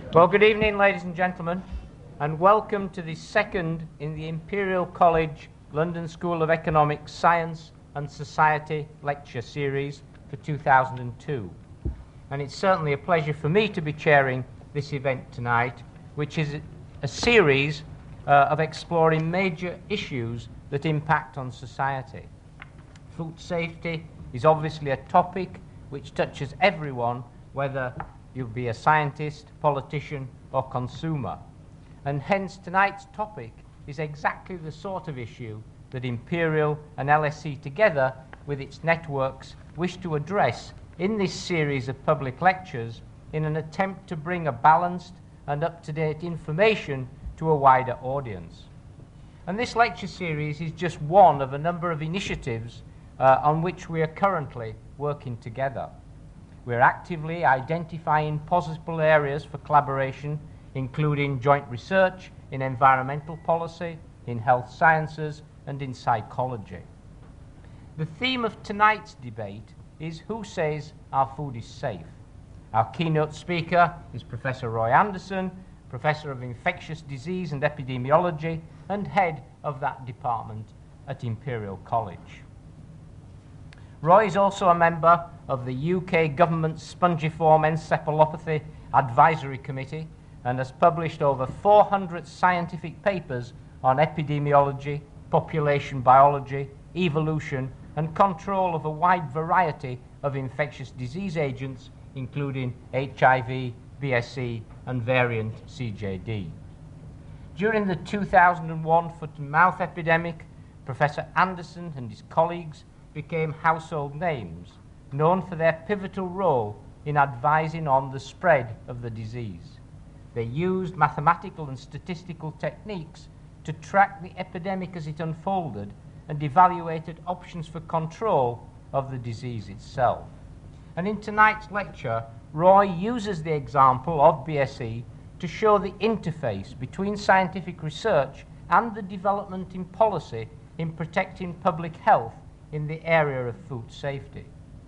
Well, good evening, ladies and gentlemen, and welcome to the second in the Imperial College London School of Economics, Science and Society lecture series for 2002. And it's certainly a pleasure for me to be chairing this event tonight, which is a series of exploring major issues that impact on society. Food safety is obviously a topic which touches everyone, whether you be a scientist, politician, or consumer. And hence tonight's topic is exactly the sort of issue that Imperial and LSE together with its networks wish to address in this series of public lectures in an attempt to bring a balanced and up-to-date information to a wider audience. And this lecture series is just one of a number of initiatives on which we are currently working together. We're actively identifying possible areas for collaboration, including joint research in environmental policy, in health sciences, and in psychology. The theme of tonight's debate is who says our food is safe. Our keynote speaker is Professor Roy Anderson, Professor of Infectious Disease and Epidemiology, and head of that department at Imperial College. Roy is also a member of the UK Government's Spongiform Encephalopathy Advisory Committee and has published over 400 scientific papers on epidemiology, population biology, evolution, and control of a wide variety of infectious disease agents, including HIV, BSE, and variant CJD. During the 2001 foot-and-mouth epidemic, Professor Anderson and his colleagues became household names, known for their pivotal role in advising on the spread of the disease. They used mathematical and statistical techniques to track the epidemic as it unfolded and evaluated options for control of the disease itself. And in tonight's lecture, Roy uses the example of BSE to show the interface between scientific research and the development in policy in protecting public health in the area of food safety.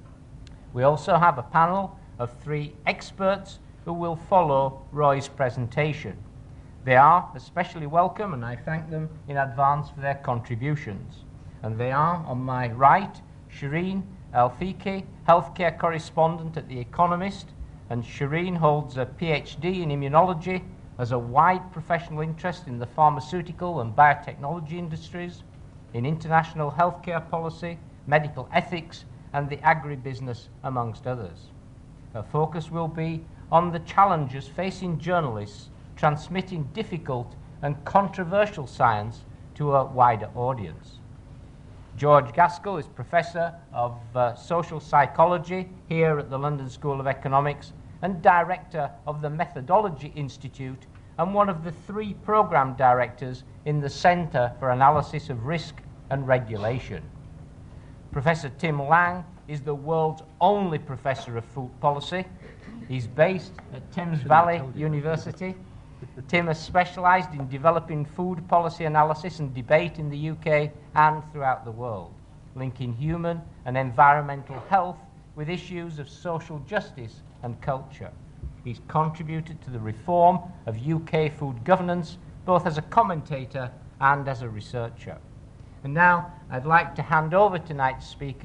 We also have a panel of 3 experts who will follow Roy's presentation. They are especially welcome, and I thank them in advance for their contributions. And they are, on my right, Shireen El-Fiqi, healthcare correspondent at The Economist, and Shireen holds a PhD in immunology, has a wide professional interest in the pharmaceutical and biotechnology industries, in international healthcare policy, medical ethics, and the agribusiness, amongst others. Her focus will be on the challenges facing journalists transmitting difficult and controversial science to a wider audience. George Gaskell is Professor of Social Psychology here at the London School of Economics and Director of the Methodology Institute and one of the 3 Programme Directors in the Centre for Analysis of Risk and Regulation. Professor Tim Lang is the world's only Professor of Food Policy. He's based at Thames Valley University. Tim has specialised in developing food policy analysis and debate in the UK and throughout the world, linking human and environmental health with issues of social justice and culture. He's contributed to the reform of UK food governance, both as a commentator and as a researcher. And now I'd like to hand over to tonight's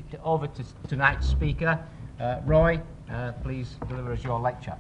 speaker. Roy, please deliver us your lecture.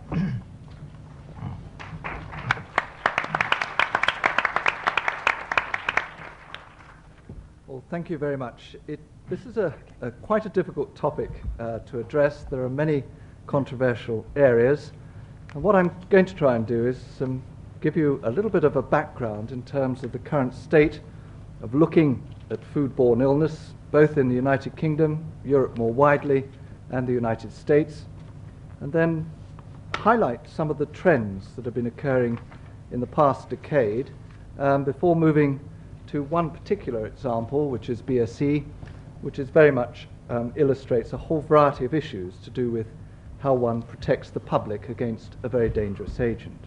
Well, thank you very much. This is quite a difficult topic to address. There are many controversial areas. And what I'm going to try and do is give you a little bit of a background in terms of the current state of looking at foodborne illness, both in the United Kingdom, Europe more widely, and the United States, and then highlight some of the trends that have been occurring in the past decade before moving to one particular example, which is BSE, which is very much illustrates a whole variety of issues to do with how one protects the public against a very dangerous agent.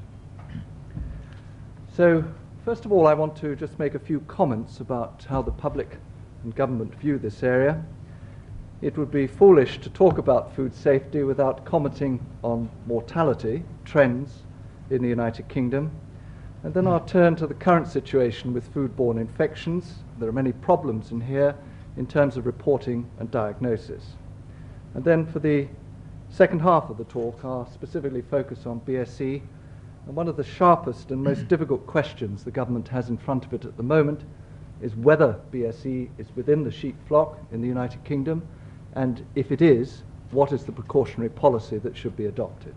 So, first of all, I want to just make a few comments about how the public and government view this area. It would be foolish to talk about food safety without commenting on mortality, trends, in the United Kingdom, and then I'll turn to the current situation with foodborne infections. There are many problems in here in terms of reporting and diagnosis. And then for the second half of the talk, I'll specifically focus on BSE, and one of the sharpest and most difficult questions the government has in front of it at the moment is whether BSE is within the sheep flock in the United Kingdom, and if it is, what is the precautionary policy that should be adopted?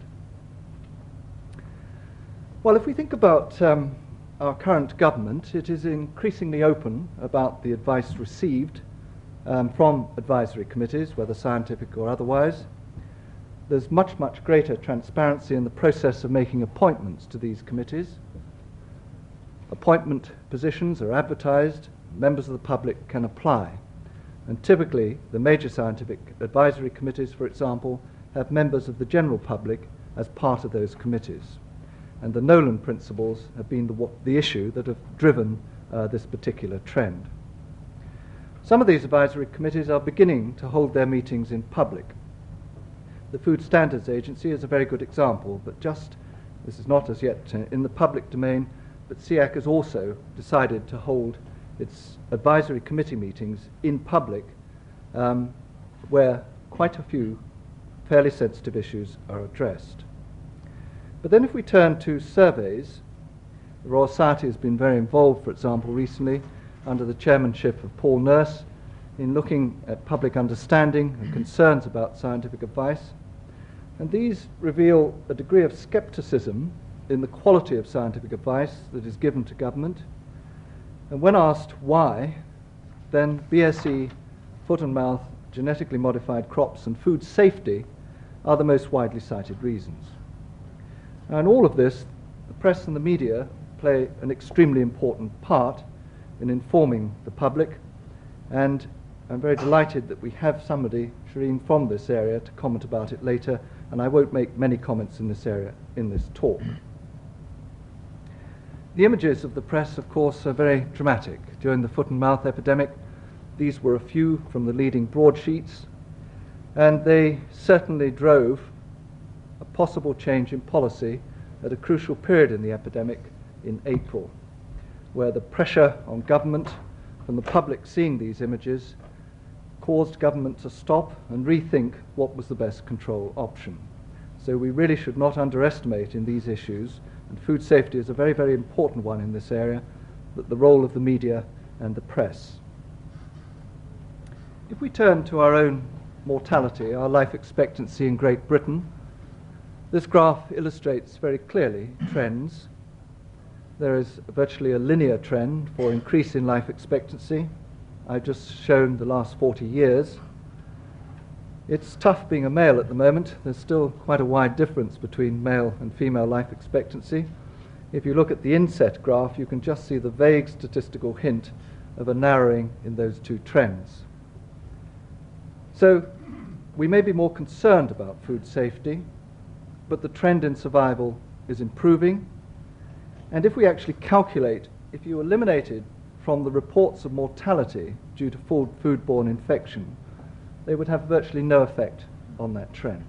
Well, if we think about our current government, it is increasingly open about the advice received from advisory committees, whether scientific or otherwise. There's much, much greater transparency in the process of making appointments to these committees. Appointment positions are advertised, members of the public can apply. And typically, the major scientific advisory committees, for example, have members of the general public as part of those committees. And the Nolan principles have been the issue that have driven this particular trend. Some of these advisory committees are beginning to hold their meetings in public. The Food Standards Agency is a very good example, but this is not as yet in the public domain, but SEAC has also decided to hold its advisory committee meetings in public, where quite a few fairly sensitive issues are addressed. But then if we turn to surveys, the Royal Society has been very involved, for example, recently, under the chairmanship of Paul Nurse, in looking at public understanding and concerns about scientific advice. And these reveal a degree of skepticism in the quality of scientific advice that is given to government. And when asked why, then BSE, foot and mouth, genetically modified crops, and food safety are the most widely cited reasons. Now, in all of this, the press and the media play an extremely important part in informing the public, and I'm very delighted that we have somebody, Shireen, from this area to comment about it later, and I won't make many comments in this area in this talk. The images of the press, of course, are very dramatic. During the foot and mouth epidemic, these were a few from the leading broadsheets, and they certainly drove a possible change in policy at a crucial period in the epidemic in April, where the pressure on government from the public seeing these images caused government to stop and rethink what was the best control option. So we really should not underestimate in these issues, and food safety is a very, very important one in this area, that the role of the media and the press. If we turn to our own mortality, our life expectancy in Great Britain, this graph illustrates very clearly trends. There is virtually a linear trend for increase in life expectancy. I've just shown the last 40 years. It's tough being a male at the moment. There's still quite a wide difference between male and female life expectancy. If you look at the inset graph, you can just see the vague statistical hint of a narrowing in those two trends. So we may be more concerned about food safety, but the trend in survival is improving. And if we actually calculate, if you eliminated from the reports of mortality due to foodborne infection, they would have virtually no effect on that trend.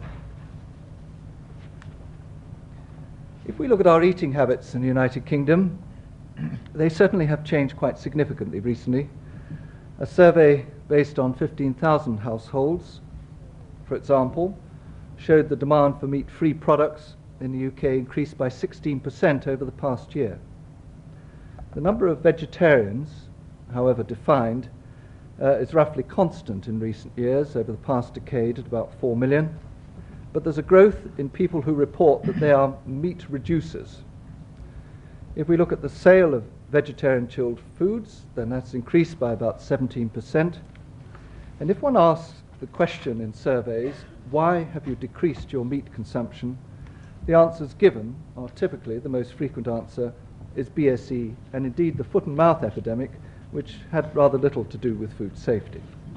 If we look at our eating habits in the United Kingdom, they certainly have changed quite significantly recently. A survey based on 15,000 households, for example, showed the demand for meat-free products in the UK increased by 16% over the past year. The number of vegetarians, however defined, is roughly constant in recent years, over the past decade at about 4 million. But there's a growth in people who report that they are meat reducers. If we look at the sale of vegetarian chilled foods, then that's increased by about 17%. And if one asks the question in surveys, why have you decreased your meat consumption? The answers given are typically, the most frequent answer is BSE, and indeed the foot and mouth epidemic, which had rather little to do with food safety.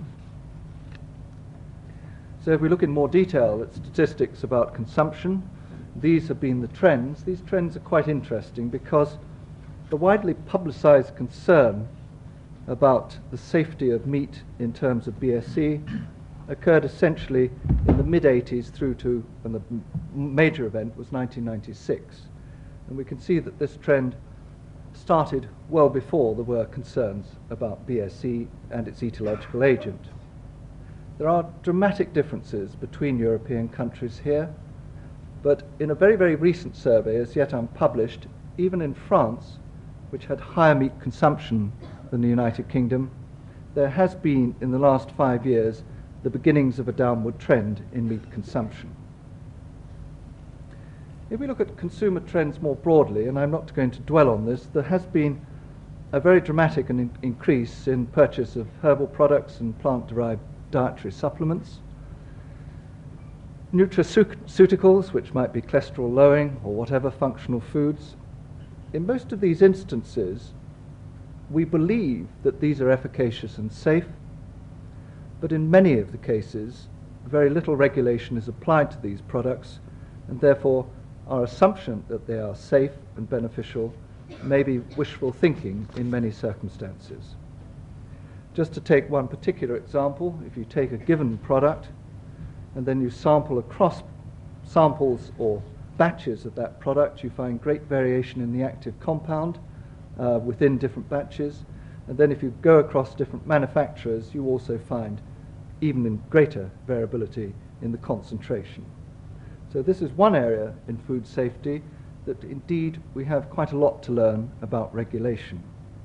So if we look in more detail at statistics about consumption, these have been the trends. These trends are quite interesting because the widely publicized concern about the safety of meat in terms of BSE occurred essentially in the mid-80s through to, and the major event was 1996. And we can see that this trend started well before there were concerns about BSE and its etiological agent. There are dramatic differences between European countries here, but in a very, very recent survey, as yet unpublished, even in France, which had higher meat consumption than the United Kingdom, there has been, in the last 5 years, the beginnings of a downward trend in meat consumption. If we look at consumer trends more broadly, and I'm not going to dwell on this, there has been a very dramatic increase in purchase of herbal products and plant-derived dietary supplements. Nutraceuticals, which might be cholesterol-lowering or whatever functional foods. In most of these instances, we believe that these are efficacious and safe, but in many of the cases, very little regulation is applied to these products, and therefore our assumption that they are safe and beneficial may be wishful thinking in many circumstances. Just to take one particular example, if you take a given product and then you sample across samples or batches of that product, you find great variation in the active compound within different batches. And then if you go across different manufacturers, you also find even in greater variability in the concentration. So this is one area in food safety that indeed we have quite a lot to learn about regulation.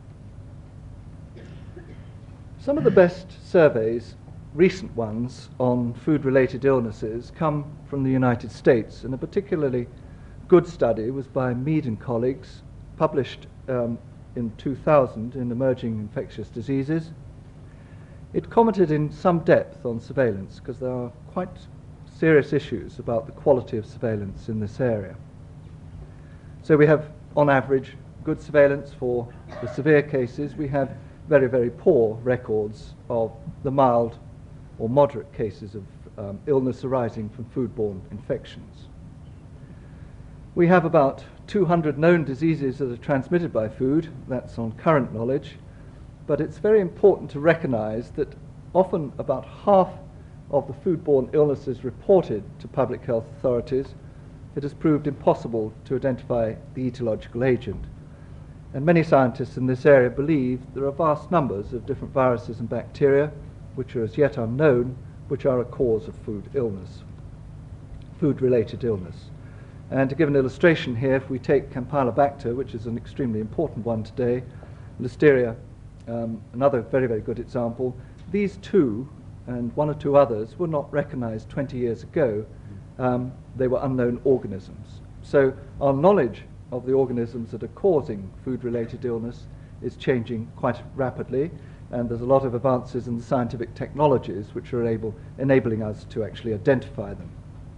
Some of the best surveys, recent ones, on food-related illnesses come from the United States, and a particularly good study was by Mead and colleagues, published in 2000 in Emerging Infectious Diseases. It commented in some depth on surveillance, because there are quite serious issues about the quality of surveillance in this area. So we have, on average, good surveillance for the severe cases. We have very, very poor records of the mild or moderate cases of illness arising from foodborne infections. We have about 200 known diseases that are transmitted by food. That's on current knowledge. But it's very important to recognize that often about half of the foodborne illnesses reported to public health authorities, it has proved impossible to identify the etiological agent. And many scientists in this area believe there are vast numbers of different viruses and bacteria, which are as yet unknown, which are a cause of food illness, food-related illness. And to give an illustration here, if we take Campylobacter, which is an extremely important one today, Listeria, another very, very good example, these two and one or two others were not recognized 20 years ago. They were unknown organisms. So our knowledge of the organisms that are causing food-related illness is changing quite rapidly, and there's a lot of advances in the scientific technologies which are enabling us to actually identify them.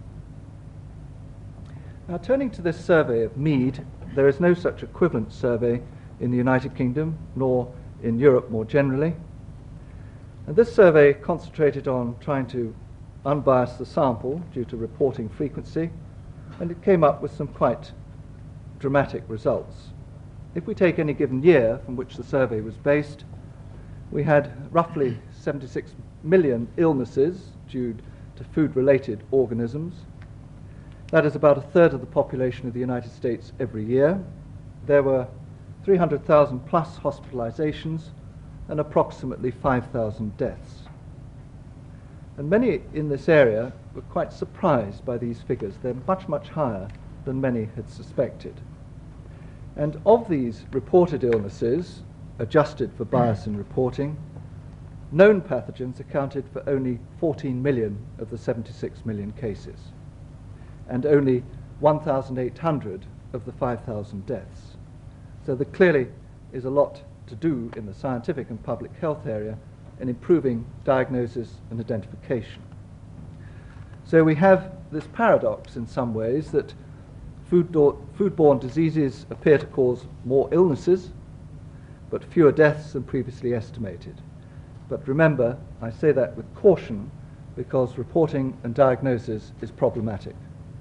Now, turning to this survey of Mead, there is no such equivalent survey in the United Kingdom, nor in Europe more generally. And this survey concentrated on trying to unbias the sample due to reporting frequency, and it came up with some quite dramatic results. If we take any given year from which the survey was based, we had roughly 76 million illnesses due to food-related organisms. That is about a third of the population of the United States every year. There were 300,000 plus hospitalizations and approximately 5,000 deaths. And many in this area were quite surprised by these figures. They're much, much higher than many had suspected. And of these reported illnesses, adjusted for bias in reporting, known pathogens accounted for only 14 million of the 76 million cases, and only 1,800 of the 5,000 deaths. So there clearly is a lot to do in the scientific and public health area in improving diagnosis and identification. So we have this paradox in some ways that foodborne diseases appear to cause more illnesses, but fewer deaths than previously estimated. But remember, I say that with caution because reporting and diagnosis is problematic.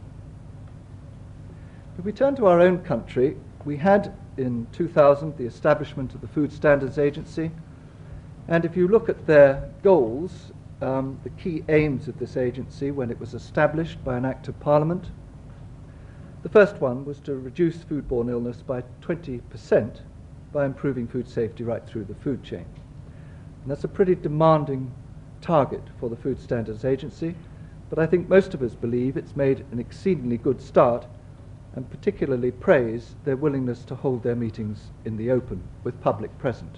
If we turn to our own country, we had in 2000 the establishment of the Food Standards Agency, and if you look at their goals, the key aims of this agency when it was established by an Act of Parliament, The first one was to reduce foodborne illness by 20% by improving food safety right through the food chain. And that's a pretty demanding target for the Food Standards Agency, but I think most of us believe it's made an exceedingly good start, and particularly praise their willingness to hold their meetings in the open with public present.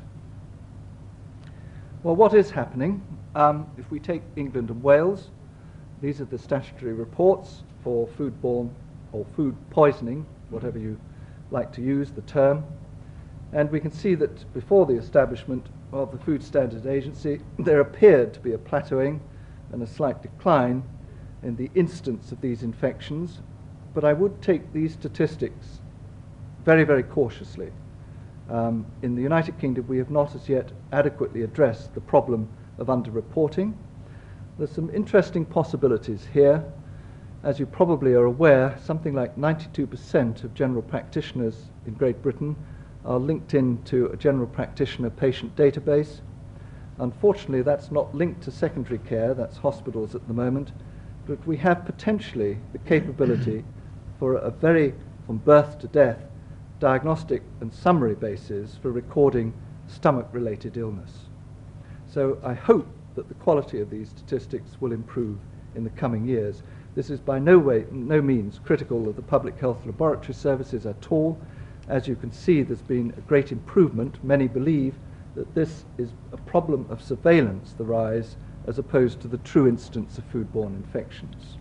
Well, what is happening? If we take England and Wales, these are the statutory reports for foodborne or food poisoning, whatever you like to use the term. And we can see that before the establishment of the Food Standards Agency, there appeared to be a plateauing and a slight decline in the incidence of these infections. But I would take these statistics very, very cautiously. In the United Kingdom, we have not as yet adequately addressed the problem of underreporting. There's some interesting possibilities here. As you probably are aware, something like 92% of general practitioners in Great Britain are linked into a general practitioner patient database. Unfortunately, that's not linked to secondary care, that's hospitals at the moment, but we have potentially the capability for a very, from birth to death, diagnostic and summary basis for recording stomach-related illness. So I hope that the quality of these statistics will improve in the coming years. This is by no means critical of the public health laboratory services at all. As you can see, there's been a great improvement. Many believe that this is a problem of surveillance, the rise, as opposed to the true instance of foodborne infections.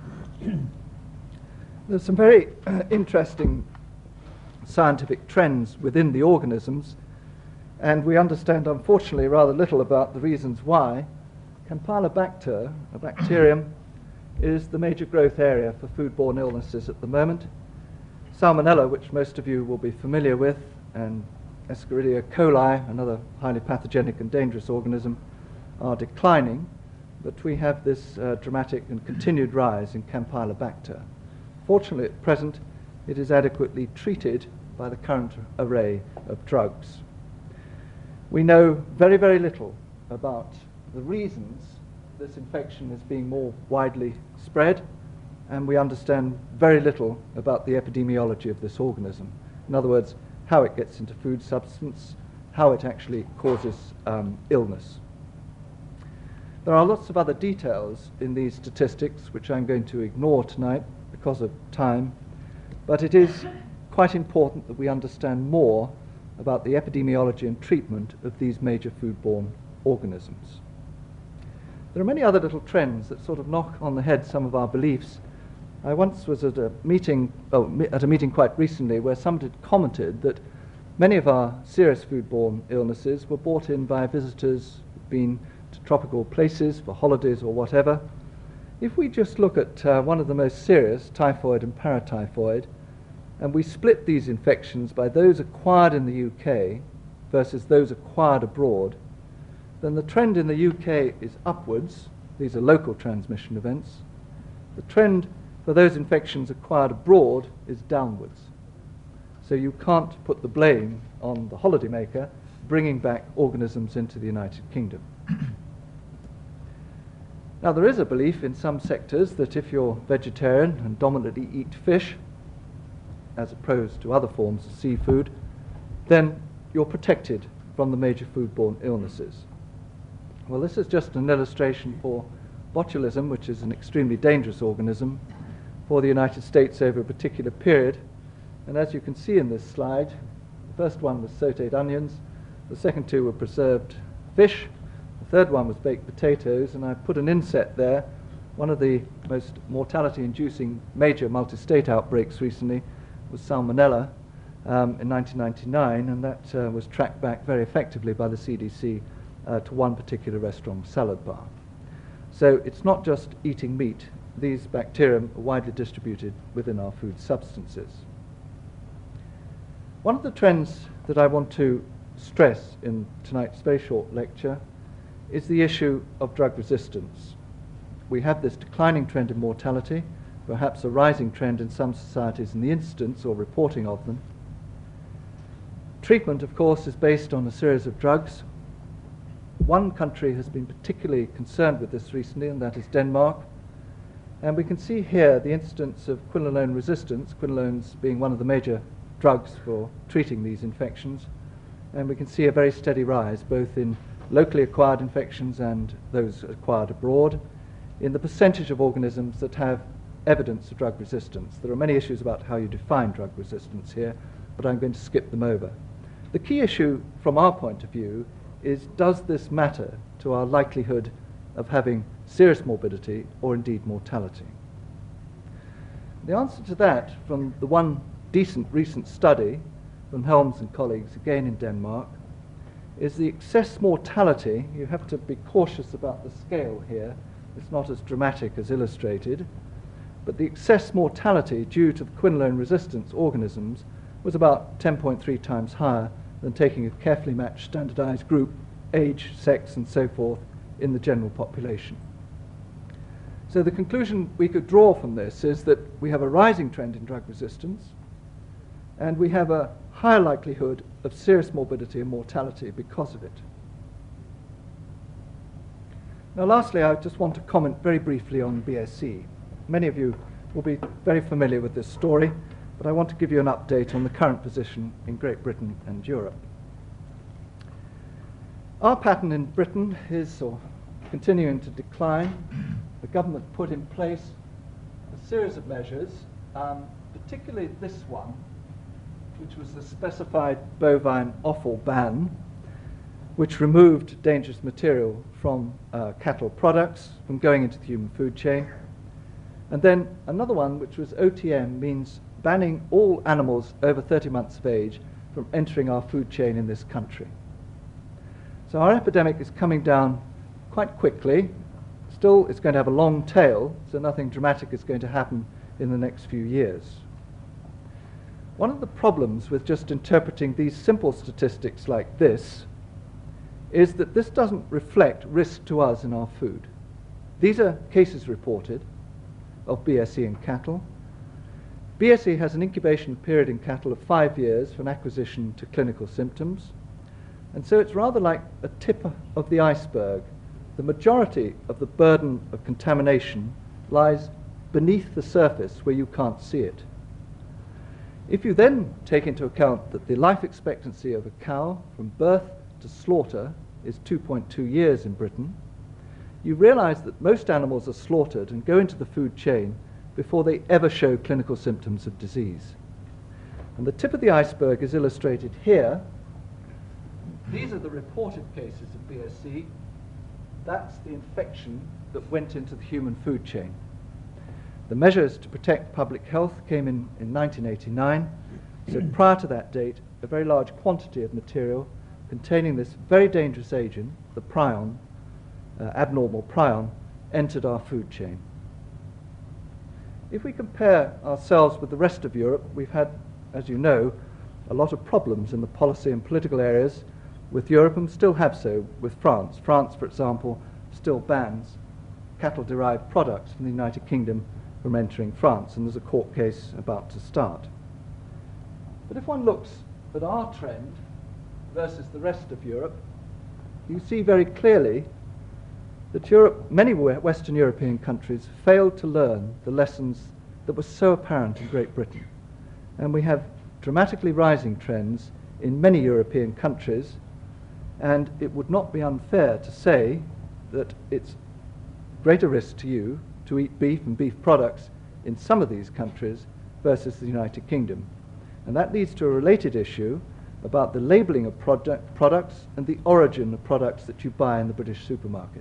There's some very interesting scientific trends within the organisms, and we understand, unfortunately, rather little about the reasons why. Campylobacter, a bacterium, is the major growth area for foodborne illnesses at the moment. Salmonella, which most of you will be familiar with, and Escherichia coli, another highly pathogenic and dangerous organism, are declining, but we have this dramatic and continued rise in Campylobacter. Fortunately, at present, it is adequately treated by the current array of drugs. We know very, very little about the reasons this infection is being more widely spread, and we understand very little about the epidemiology of this organism. In other words, how it gets into food substance, how it actually causes illness. There are lots of other details in these statistics which I'm going to ignore tonight because of time, but it is quite important that we understand more about the epidemiology and treatment of these major foodborne organisms. There are many other little trends that sort of knock on the head some of our beliefs. I once was at a meeting quite recently where somebody had commented that many of our serious foodborne illnesses were brought in by visitors who've been to tropical places for holidays or whatever. If we just look at one of the most serious, typhoid and paratyphoid, and we split these infections by those acquired in the UK versus those acquired abroad, then the trend in the UK is upwards. These are local transmission events. The trend for those infections acquired abroad is downwards. So you can't put the blame on the holidaymaker bringing back organisms into the United Kingdom. Now, there is a belief in some sectors that if you're vegetarian and dominantly eat fish, as opposed to other forms of seafood, then you're protected from the major foodborne illnesses. Well, this is just an illustration for botulism, which is an extremely dangerous organism, for the United States over a particular period. And as you can see in this slide, the first one was sautéed onions, the second two were preserved fish, the third one was baked potatoes, and I put an inset there. One of the most mortality-inducing major multi-state outbreaks recently was Salmonella in 1999, and that was tracked back very effectively by the CDC to one particular restaurant salad bar. So it's not just eating meat. These bacterium are widely distributed within our food substances. One of the trends that I want to stress in tonight's very short lecture is the issue of drug resistance. We have this declining trend in mortality, perhaps a rising trend in some societies in the incidence or reporting of them. Treatment, of course, is based on a series of drugs. One country has been particularly concerned with this recently, and that is Denmark. And we can see here the incidence of quinolone resistance, quinolones being one of the major drugs for treating these infections. And we can see a very steady rise, both in locally acquired infections and those acquired abroad, in the percentage of organisms that have evidence of drug resistance. There are many issues about how you define drug resistance here, but I'm going to skip them over. The key issue from our point of view is, does this matter to our likelihood of having serious morbidity or indeed mortality? The answer to that, from the one decent recent study from Helms and colleagues, again in Denmark, is the excess mortality. You have to be cautious about the scale here. It's not as dramatic as illustrated, but the excess mortality due to the quinolone resistance organisms was about 10.3 times higher than taking a carefully matched standardized group, age, sex, and so forth, in the general population. So the conclusion we could draw from this is that we have a rising trend in drug resistance, and we have a higher likelihood of serious morbidity and mortality because of it. Now lastly, I just want to comment very briefly on BSE. Many of you will be very familiar with this story, but I want to give you an update on the current position in Great Britain and Europe. Our pattern in Britain is continuing to decline. The government put in place a series of measures, particularly this one, which was the specified bovine offal ban, which removed dangerous material from cattle products from going into the human food chain. And then another one, which was OTM, means banning all animals over 30 months of age from entering our food chain in this country. So our epidemic is coming down quite quickly. Still, it's going to have a long tail, so nothing dramatic is going to happen in the next few years. One of the problems with just interpreting these simple statistics like this is that this doesn't reflect risk to us in our food. These are cases reported of BSE in cattle. BSE has an incubation period in cattle of 5 years from acquisition to clinical symptoms, and so it's rather like a tip of the iceberg. The majority of the burden of contamination lies beneath the surface where you can't see it. If you then take into account that the life expectancy of a cow from birth to slaughter is 2.2 years in Britain, you realize that most animals are slaughtered and go into the food chain before they ever show clinical symptoms of disease. And the tip of the iceberg is illustrated here. These are the reported cases of BSE. That's the infection that went into the human food chain. The measures to protect public health came in 1989. So prior to that date, a very large quantity of material containing this very dangerous agent, the prion, abnormal prion, entered our food chain. If we compare ourselves with the rest of Europe, we've had, as you know, a lot of problems in the policy and political areas with Europe, and still have so with France. France, for example, still bans cattle-derived products from the United Kingdom from entering France, and there's a court case about to start. But if one looks at our trend versus the rest of Europe, you see very clearly that many Western European countries failed to learn the lessons that were so apparent in Great Britain. And we have dramatically rising trends in many European countries, and it would not be unfair to say that it's greater risk to you to eat beef and beef products in some of these countries versus the United Kingdom. And that leads to a related issue about the labelling of products and the origin of products that you buy in the British supermarket.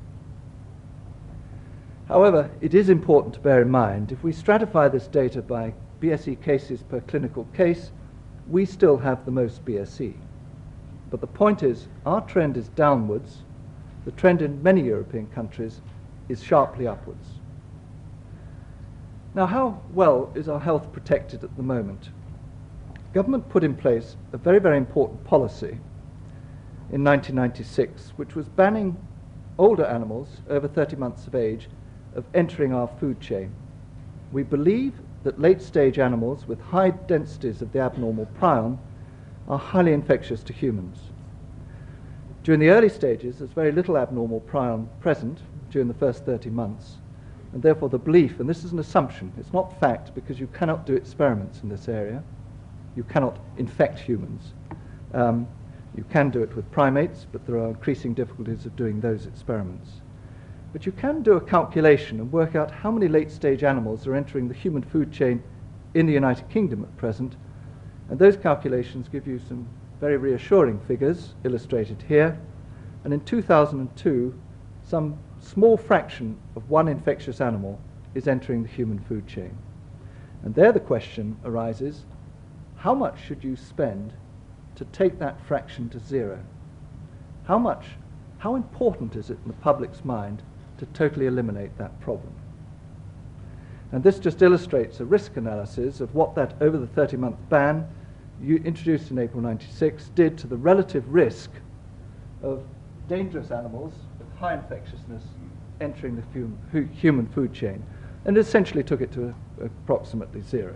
However, it is important to bear in mind, if we stratify this data by BSE cases per clinical case, we still have the most BSE. But the point is, our trend is downwards. The trend in many European countries is sharply upwards. Now, how well is our health protected at the moment? Government put in place a very, very important policy in 1996, which was banning older animals over 30 months of age of entering our food chain. We believe that late-stage animals with high densities of the abnormal prion are highly infectious to humans. During the early stages, there's very little abnormal prion present during the first 30 months, And therefore the belief, and this is an assumption, it's not fact because you cannot do experiments in this area. You cannot infect humans. You can do it with primates, but there are increasing difficulties of doing those experiments. But you can do a calculation and work out how many late-stage animals are entering the human food chain in the United Kingdom at present. And those calculations give you some very reassuring figures illustrated here. And in 2002, some small fraction of one infectious animal is entering the human food chain. And there the question arises, how much should you spend to take that fraction to zero? How important is it in the public's mind to totally eliminate that problem? And this just illustrates a risk analysis of what that over the 30-month ban introduced in April 96 did to the relative risk of dangerous animals with high infectiousness entering the human food chain, and essentially took it to approximately zero.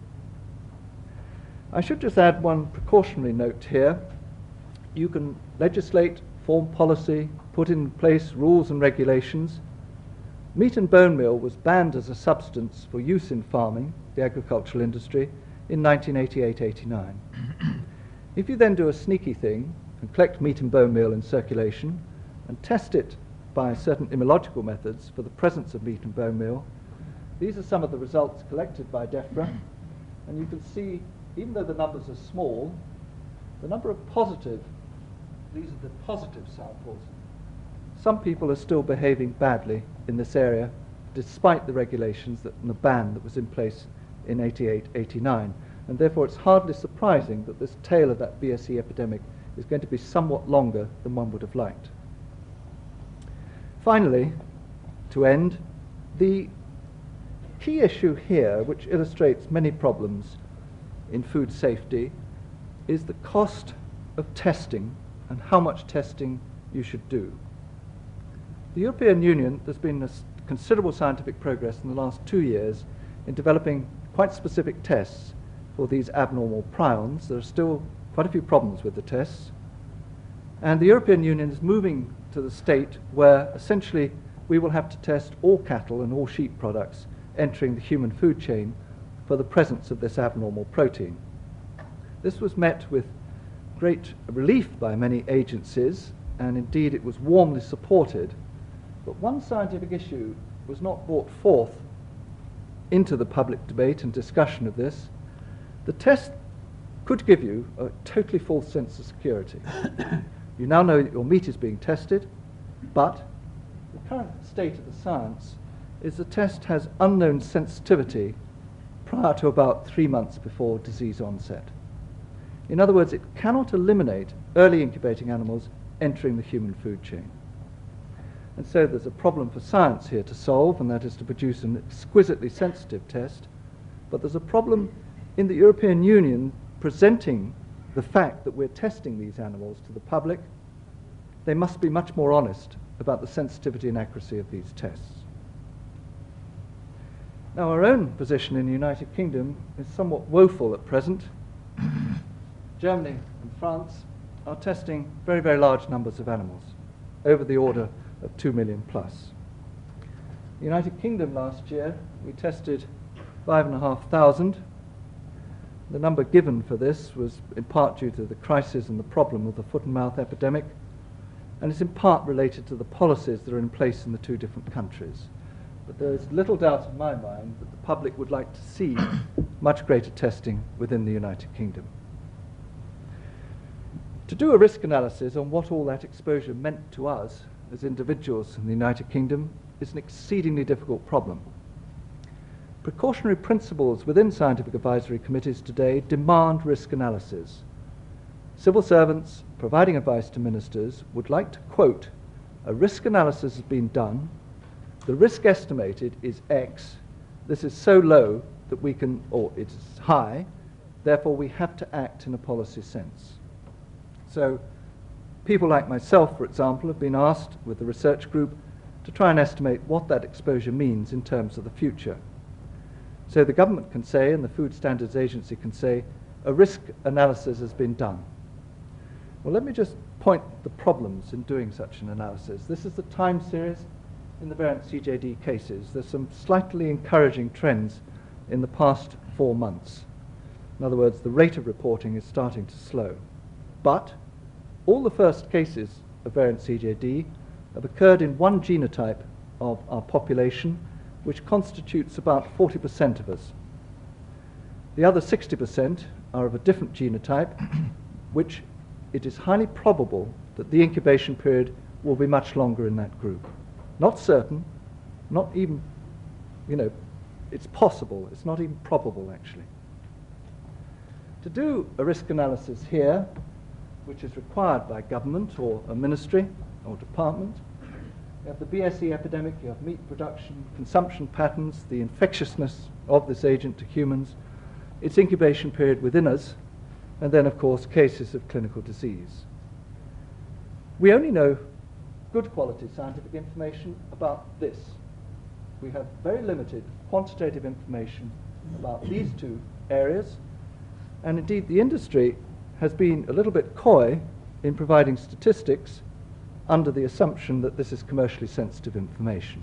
I should just add one precautionary note here. You can legislate, form policy, put in place rules and regulations. Meat and bone meal was banned as a substance for use in farming, the agricultural industry, in 1988-89. If you then do a sneaky thing and collect meat and bone meal in circulation and test it by certain immunological methods for the presence of meat and bone meal, these are some of the results collected by DEFRA, and you can see, even though the numbers are small, the number of positive, these are the positive samples, some people are still behaving badly in this area despite the regulations and the ban that was in place in 88-89. And therefore it's hardly surprising that this tail of that BSE epidemic is going to be somewhat longer than one would have liked. Finally, to end, the key issue here, which illustrates many problems in food safety, is the cost of testing and how much testing you should do. The European Union, there's been considerable scientific progress in the last 2 years in developing quite specific tests for these abnormal prions. There are still quite a few problems with the tests. And the European Union is moving to the state where essentially we will have to test all cattle and all sheep products entering the human food chain for the presence of this abnormal protein. This was met with great relief by many agencies, and indeed it was warmly supported. But one scientific issue was not brought forth into the public debate and discussion of this. The test could give you a totally false sense of security. You now know that your meat is being tested, but the current state of the science is the test has unknown sensitivity prior to about 3 months before disease onset. In other words, it cannot eliminate early incubating animals entering the human food chain. And so there's a problem for science here to solve, and that is to produce an exquisitely sensitive test. But there's a problem in the European Union presenting the fact that we're testing these animals to the public. They must be much more honest about the sensitivity and accuracy of these tests. Now, our own position in the United Kingdom is somewhat woeful at present. Germany and France are testing very, very large numbers of animals, over the order of 2 million plus. The United Kingdom last year, we tested 5,500. The number given for this was in part due to the crisis and the problem of the foot and mouth epidemic, and it's in part related to the policies that are in place in the two different countries. But there is little doubt in my mind that the public would like to see much greater testing within the United Kingdom. To do a risk analysis on what all that exposure meant to us as individuals in the United Kingdom is an exceedingly difficult problem. Precautionary principles within scientific advisory committees today demand risk analysis. Civil servants providing advice to ministers would like to quote, "A risk analysis has been done, the risk estimated is X, this is so low that we can, or it is high, therefore we have to act in a policy sense." So people like myself, for example, have been asked with the research group to try and estimate what that exposure means in terms of the future. So the government can say, and the Food Standards Agency can say, a risk analysis has been done. Well, let me just point the problems in doing such an analysis. This is the time series. in the variant CJD cases, there's some slightly encouraging trends in the past 4 months. In other words, the rate of reporting is starting to slow. But all the first cases of variant CJD have occurred in one genotype of our population, which constitutes about 40% of us. The other 60% are of a different genotype, which it is highly probable that the incubation period will be much longer in that group. Not certain, not even, it's possible, it's not even probable actually. To do a risk analysis here, which is required by government or a ministry or department, you have the BSE epidemic, you have meat production, consumption patterns, the infectiousness of this agent to humans, its incubation period within us, and then, of course, cases of clinical disease. We only know good quality scientific information about this. We have very limited quantitative information about these two areas, and indeed the industry has been a little bit coy in providing statistics under the assumption that this is commercially sensitive information.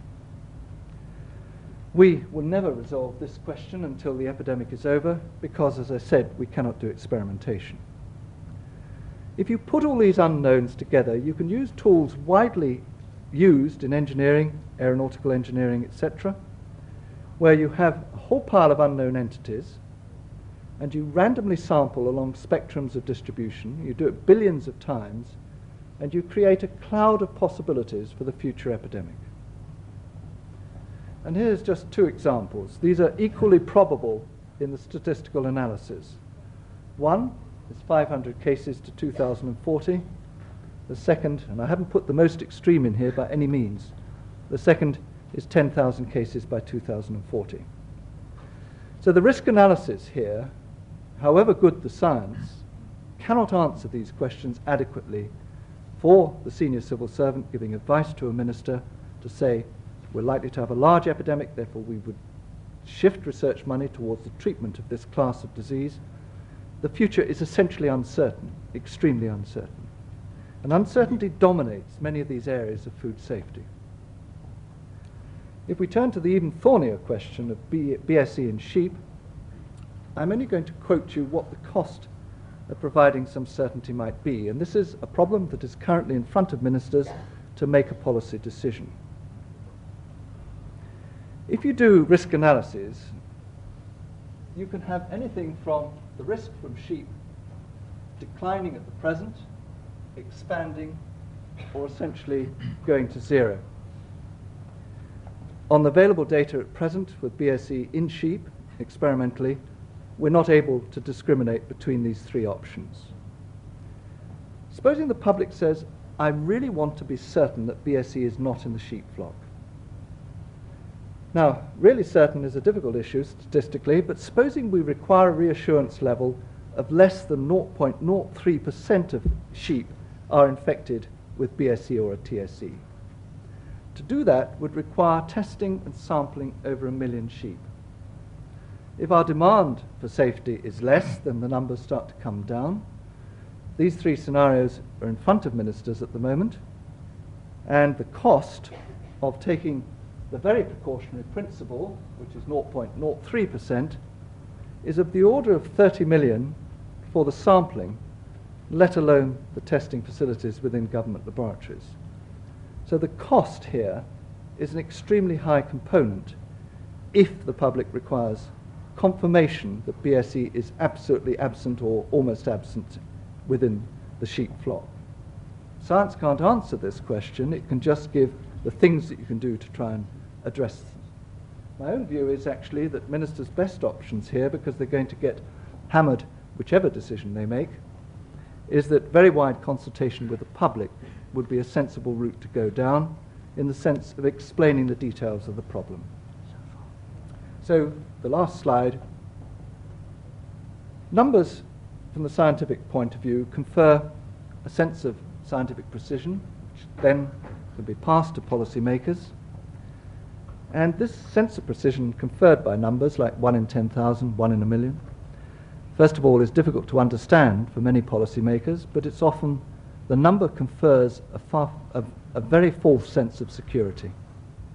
We will never resolve this question until the epidemic is over because, as I said, we cannot do experimentation. If you put all these unknowns together, you can use tools widely used in engineering, aeronautical engineering, etc., where you have a whole pile of unknown entities and you randomly sample along spectrums of distribution. You do it billions of times and you create a cloud of possibilities for the future epidemic. And here's just 2 examples. These are equally probable in the statistical analysis. One is 500 cases to 2040. The second, and I haven't put the most extreme in here by any means, the second is 10,000 cases by 2040. So the risk analysis here, however good the science, cannot answer these questions adequately for the senior civil servant giving advice to a minister to say, we're likely to have a large epidemic, therefore we would shift research money towards the treatment of this class of disease. The future is essentially uncertain, extremely uncertain. And uncertainty dominates many of these areas of food safety. If we turn to the even thornier question of BSE in sheep, I'm only going to quote you what the cost of providing some certainty might be. And this is a problem that is currently in front of ministers to make a policy decision. If you do risk analysis, you can have anything from the risk from sheep declining at the present, expanding, or essentially going to zero. On the available data at present with BSE in sheep, experimentally, we're not able to discriminate between these 3 options. Supposing the public says, I really want to be certain that BSE is not in the sheep flock. Now, really certain is a difficult issue statistically, but supposing we require a reassurance level of less than 0.03% of sheep are infected with BSE or a TSE. To do that would require testing and sampling over 1 million sheep. If our demand for safety is less, then the numbers start to come down. These 3 scenarios are in front of ministers at the moment, and the cost of taking the very precautionary principle, which is 0.03%, is of the order of 30 million for the sampling, let alone the testing facilities within government laboratories. So the cost here is an extremely high component if the public requires confirmation that BSE is absolutely absent or almost absent within the sheep flock. Science can't answer this question, it can just give the things that you can do to try and address them. My own view is actually that ministers' best options here, because they're going to get hammered whichever decision they make, is that very wide consultation with the public would be a sensible route to go down in the sense of explaining the details of the problem. So the last slide. Numbers from the scientific point of view confer a sense of scientific precision, which then can be passed to policymakers. And this sense of precision conferred by numbers like 1 in 10,000, 1 in a million, first of all, is difficult to understand for many policymakers, but it's often the number confers a very false sense of security.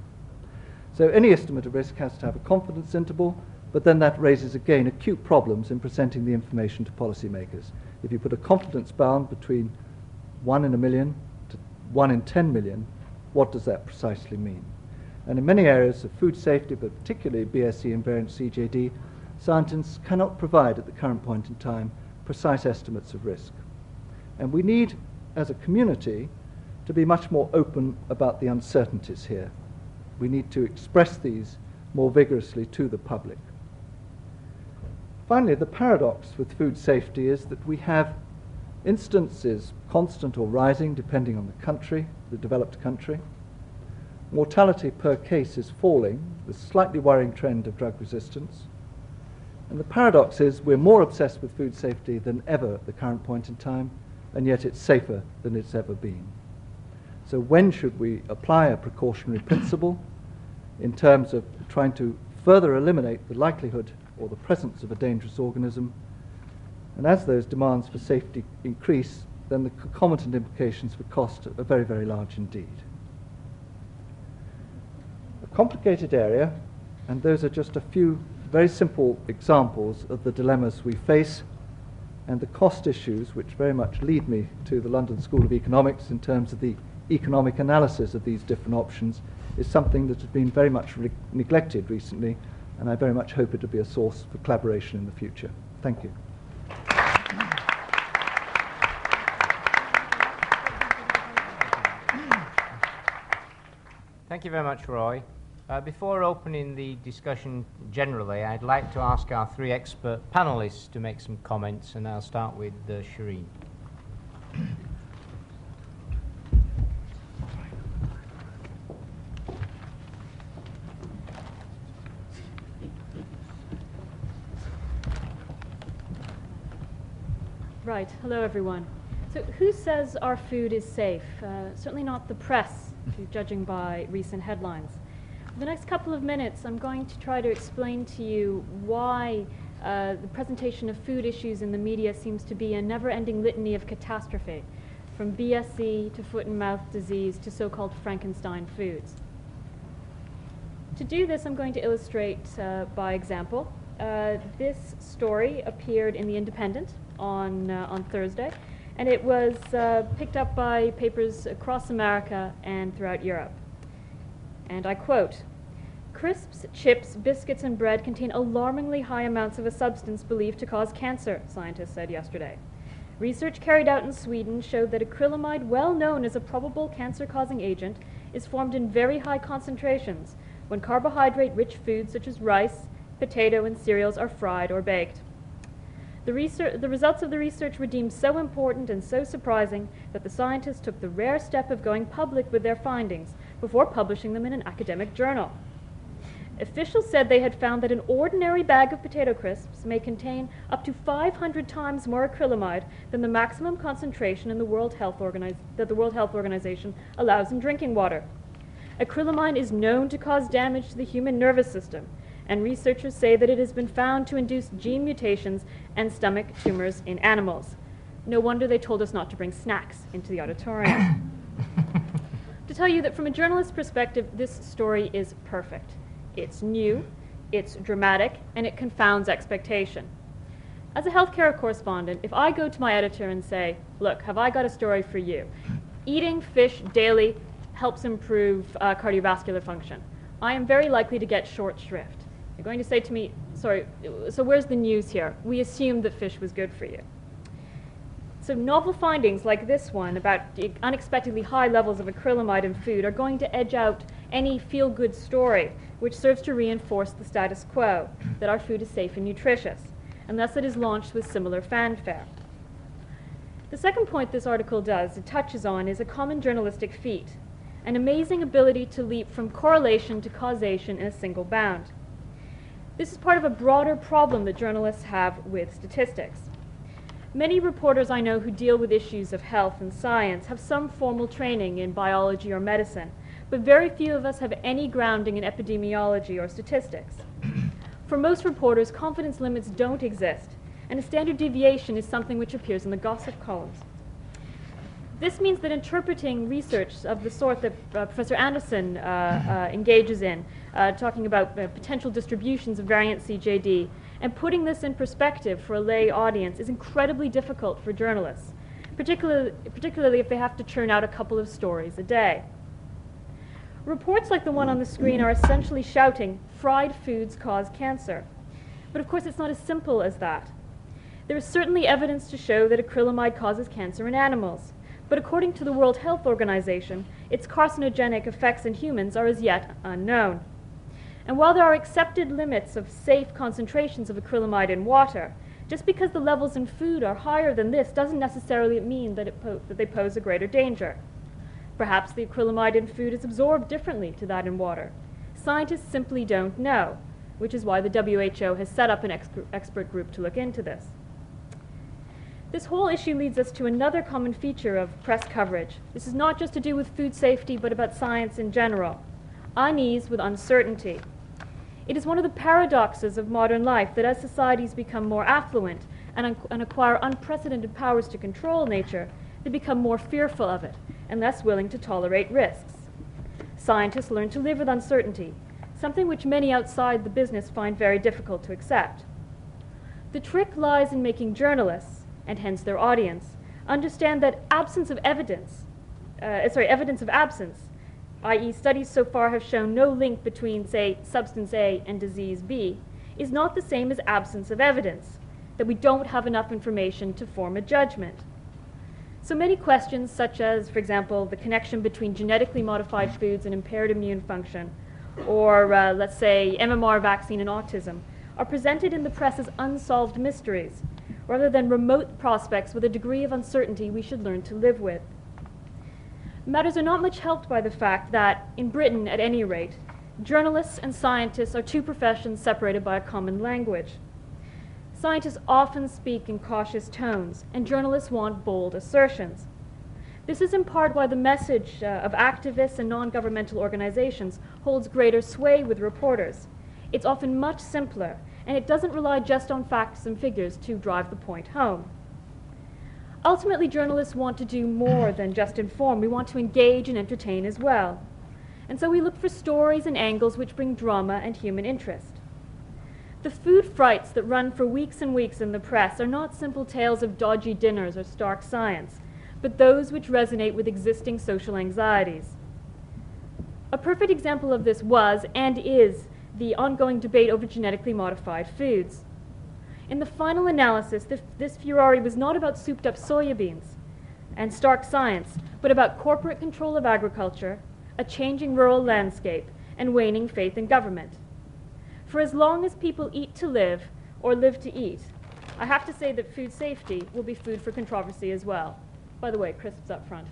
So any estimate of risk has to have a confidence interval, but then that raises again acute problems in presenting the information to policymakers. If you put a confidence bound between 1 in a million to 1 in 10 million, what does that precisely mean? And in many areas of food safety, but particularly BSE and variant CJD, scientists cannot provide at the current point in time precise estimates of risk. And we need, as a community, to be much more open about the uncertainties here. We need to express these more vigorously to the public. Finally, the paradox with food safety is that we have instances, constant or rising, depending on the country, the developed country. Mortality per case is falling, with a slightly worrying trend of drug resistance. And the paradox is we're more obsessed with food safety than ever at the current point in time, and yet it's safer than it's ever been. So when should we apply a precautionary principle in terms of trying to further eliminate the likelihood or the presence of a dangerous organism? And as those demands for safety increase, then the concomitant implications for cost are very, very large indeed. A complicated area, and those are just a few very simple examples of the dilemmas we face and the cost issues which very much lead me to the London School of Economics in terms of the economic analysis of these different options is something that has been very much neglected recently, and I very much hope it will be a source for collaboration in the future. Thank you. Thank you very much, Roy. Before opening the discussion generally, I'd like to ask our three expert panelists to make some comments, and I'll start with Shireen. Right. Hello, everyone. So who says our food is safe? Certainly not the press, judging by recent headlines. For the next couple of minutes, I'm going to try to explain to you why the presentation of food issues in the media seems to be a never-ending litany of catastrophe, from BSE to foot and mouth disease to so-called Frankenstein foods. To do this, I'm going to illustrate by example. This story appeared in The Independent on Thursday, and it was picked up by papers across America and throughout Europe. And I quote, "Crisps, chips, biscuits, and bread contain alarmingly high amounts of a substance believed to cause cancer," scientists said yesterday. Research carried out in Sweden showed that acrylamide, well known as a probable cancer-causing agent, is formed in very high concentrations when carbohydrate-rich foods such as rice, potato, and cereals are fried or baked. The results of the research were deemed so important and so surprising that the scientists took the rare step of going public with their findings before publishing them in an academic journal. Officials said they had found that an ordinary bag of potato crisps may contain up to 500 times more acrylamide than the maximum concentration in the that the World Health Organization allows in drinking water. Acrylamide is known to cause damage to the human nervous system, and researchers say that it has been found to induce gene mutations and stomach tumors in animals. No wonder they told us not to bring snacks into the auditorium. To tell you that from a journalist's perspective, this story is perfect. It's new, it's dramatic, and it confounds expectation. As a healthcare correspondent, if I go to my editor and say, "Look, have I got a story for you? Eating fish daily helps improve cardiovascular function," I am very likely to get short shrift. You're going to say to me, "Sorry, so where's the news here? We assumed that fish was good for you." So novel findings like this one about the unexpectedly high levels of acrylamide in food are going to edge out any feel-good story, which serves to reinforce the status quo, that our food is safe and nutritious, and thus it is launched with similar fanfare. The second point this article it touches on, is a common journalistic feat, an amazing ability to leap from correlation to causation in a single bound. This is part of a broader problem that journalists have with statistics. Many reporters I know who deal with issues of health and science have some formal training in biology or medicine, but very few of us have any grounding in epidemiology or statistics. For most reporters, confidence limits don't exist, and a standard deviation is something which appears in the gossip columns. This means that interpreting research of the sort that Professor Anderson engages in talking about potential distributions of variant CJD. And putting this in perspective for a lay audience is incredibly difficult for journalists, particularly if they have to churn out a couple of stories a day. Reports like the one on the screen are essentially shouting, fried foods cause cancer. But of course, it's not as simple as that. There is certainly evidence to show that acrylamide causes cancer in animals, but according to the World Health Organization, its carcinogenic effects in humans are as yet unknown. And while there are accepted limits of safe concentrations of acrylamide in water, just because the levels in food are higher than this doesn't necessarily mean that, that they pose a greater danger. Perhaps the acrylamide in food is absorbed differently to that in water. Scientists simply don't know, which is why the WHO has set up an expert group to look into this. This whole issue leads us to another common feature of press coverage. This is not just to do with food safety, but about science in general. Unease with uncertainty. It is one of the paradoxes of modern life that as societies become more affluent and acquire unprecedented powers to control nature, they become more fearful of it and less willing to tolerate risks. Scientists learn to live with uncertainty, something which many outside the business find very difficult to accept. The trick lies in making journalists, and hence their audience, understand that evidence of absence, i.e. studies so far have shown no link between, say, substance A and disease B, is not the same as absence of evidence, that we don't have enough information to form a judgment. So many questions such as, for example, the connection between genetically modified foods and impaired immune function, or let's say MMR vaccine and autism, are presented in the press as unsolved mysteries, rather than remote prospects with a degree of uncertainty we should learn to live with. Matters are not much helped by the fact that, in Britain at any rate, journalists and scientists are two professions separated by a common language. Scientists often speak in cautious tones, and journalists want bold assertions. This is in part why the message of activists and non-governmental organizations holds greater sway with reporters. It's often much simpler, and it doesn't rely just on facts and figures to drive the point home. Ultimately, journalists want to do more than just inform. We want to engage and entertain as well. And so we look for stories and angles which bring drama and human interest. The food frights that run for weeks and weeks in the press are not simple tales of dodgy dinners or stark science, but those which resonate with existing social anxieties. A perfect example of this was, and is, the ongoing debate over genetically modified foods. In the final analysis, this furore was not about souped-up soybeans and stark science, but about corporate control of agriculture, a changing rural landscape, and waning faith in government. For as long as people eat to live, or live to eat, I have to say that food safety will be food for controversy as well. By the way, crisps up front.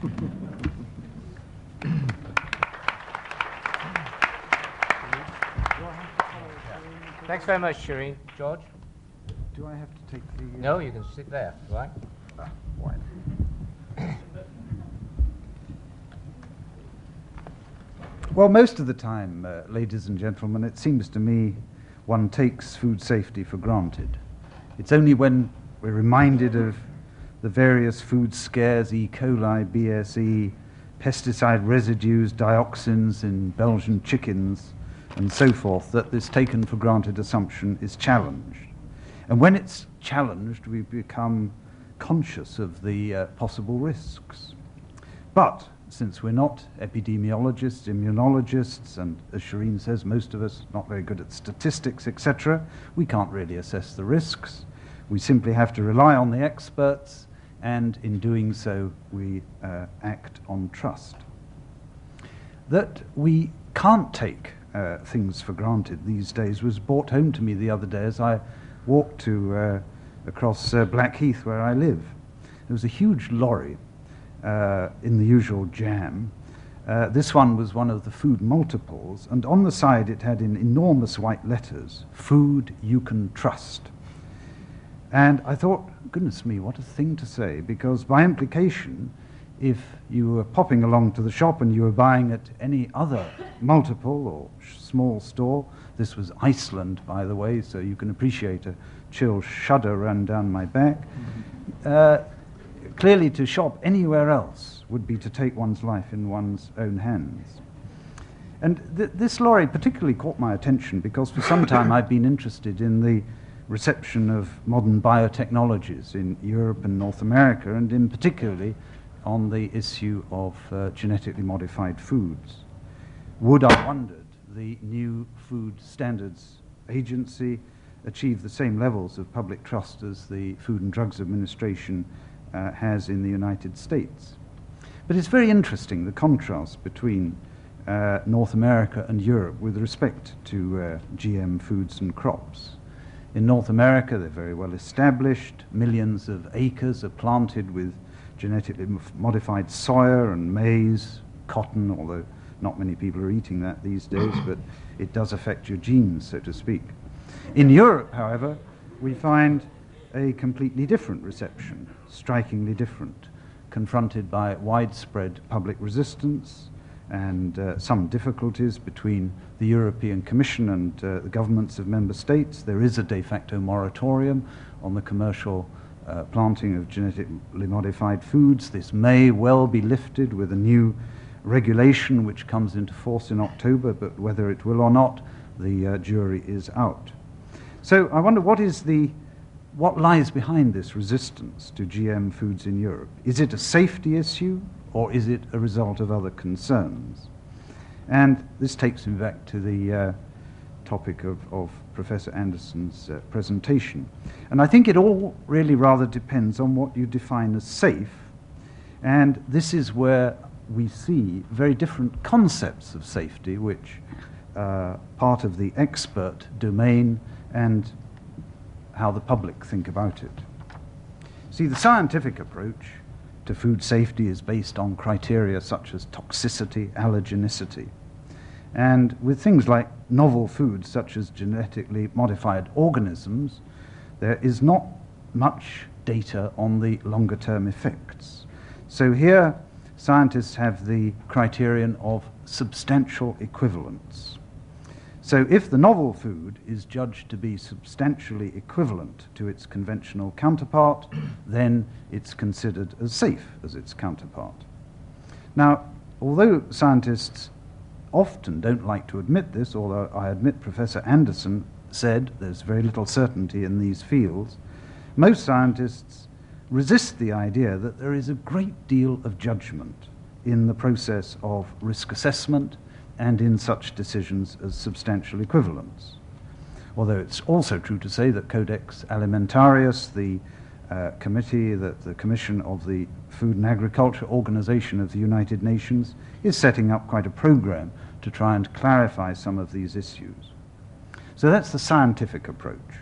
Thanks very much, Shireen. George? Do I have to take the... No, you can sit there, right? Why? Well, most of the time, ladies and gentlemen, it seems to me one takes food safety for granted. It's only when we're reminded of the various food scares, E. coli, BSE, pesticide residues, dioxins in Belgian chickens, and so forth, that this taken for granted assumption is challenged. And when it's challenged, we become conscious of the possible risks. But since we're not epidemiologists, immunologists, and as Shireen says, most of us not very good at statistics, etc., we can't really assess the risks. We simply have to rely on the experts, and in doing so, we act on trust. That we can't take things for granted these days was brought home to me the other day as I walked to across Blackheath, where I live. There was a huge lorry in the usual jam. This one was one of the food multiples, and on the side it had in enormous white letters, "Food you can trust." And I thought, goodness me, what a thing to say, because by implication, if you were popping along to the shop and you were buying at any other multiple or small store, this was Iceland, by the way, so you can appreciate a chill shudder ran down my back. Clearly, to shop anywhere else would be to take one's life in one's own hands. And this lorry particularly caught my attention because for some time I've been interested in the reception of modern biotechnologies in Europe and North America, and in particularly on the issue of genetically modified foods. Would, I wondered, the new Food Standards Agency achieve the same levels of public trust as the Food and Drugs Administration has in the United States? But it's very interesting, the contrast between North America and Europe with respect to GM foods and crops. In North America, they're very well established. Millions of acres are planted with genetically modified soya and maize, cotton, although not many people are eating that these days, but it does affect your genes, so to speak. In Europe, however, we find a completely different reception, strikingly different, confronted by widespread public resistance and some difficulties between the European Commission and the governments of member states. There is a de facto moratorium on the commercial planting of genetically modified foods. This may well be lifted with a new regulation which comes into force in October, but whether it will or not, the jury is out. So I wonder what lies behind this resistance to GM foods in Europe? Is it a safety issue, or is it a result of other concerns? And this takes me back to the topic of Professor Anderson's presentation. And I think it all really rather depends on what you define as safe. And this is where we see very different concepts of safety, which are part of the expert domain and how the public think about it. See, the scientific approach to food safety is based on criteria such as toxicity, allergenicity. And with things like novel foods such as genetically modified organisms, there is not much data on the longer-term effects. So here, scientists have the criterion of substantial equivalence. So if the novel food is judged to be substantially equivalent to its conventional counterpart, then it's considered as safe as its counterpart. Now, although scientists often don't like to admit this, although I admit Professor Anderson said there's very little certainty in these fields, most scientists resist the idea that there is a great deal of judgment in the process of risk assessment and in such decisions as substantial equivalence. Although it's also true to say that Codex Alimentarius, the the Commission of the Food and Agriculture Organization of the United Nations, is setting up quite a program to try and clarify some of these issues. So that's the scientific approach.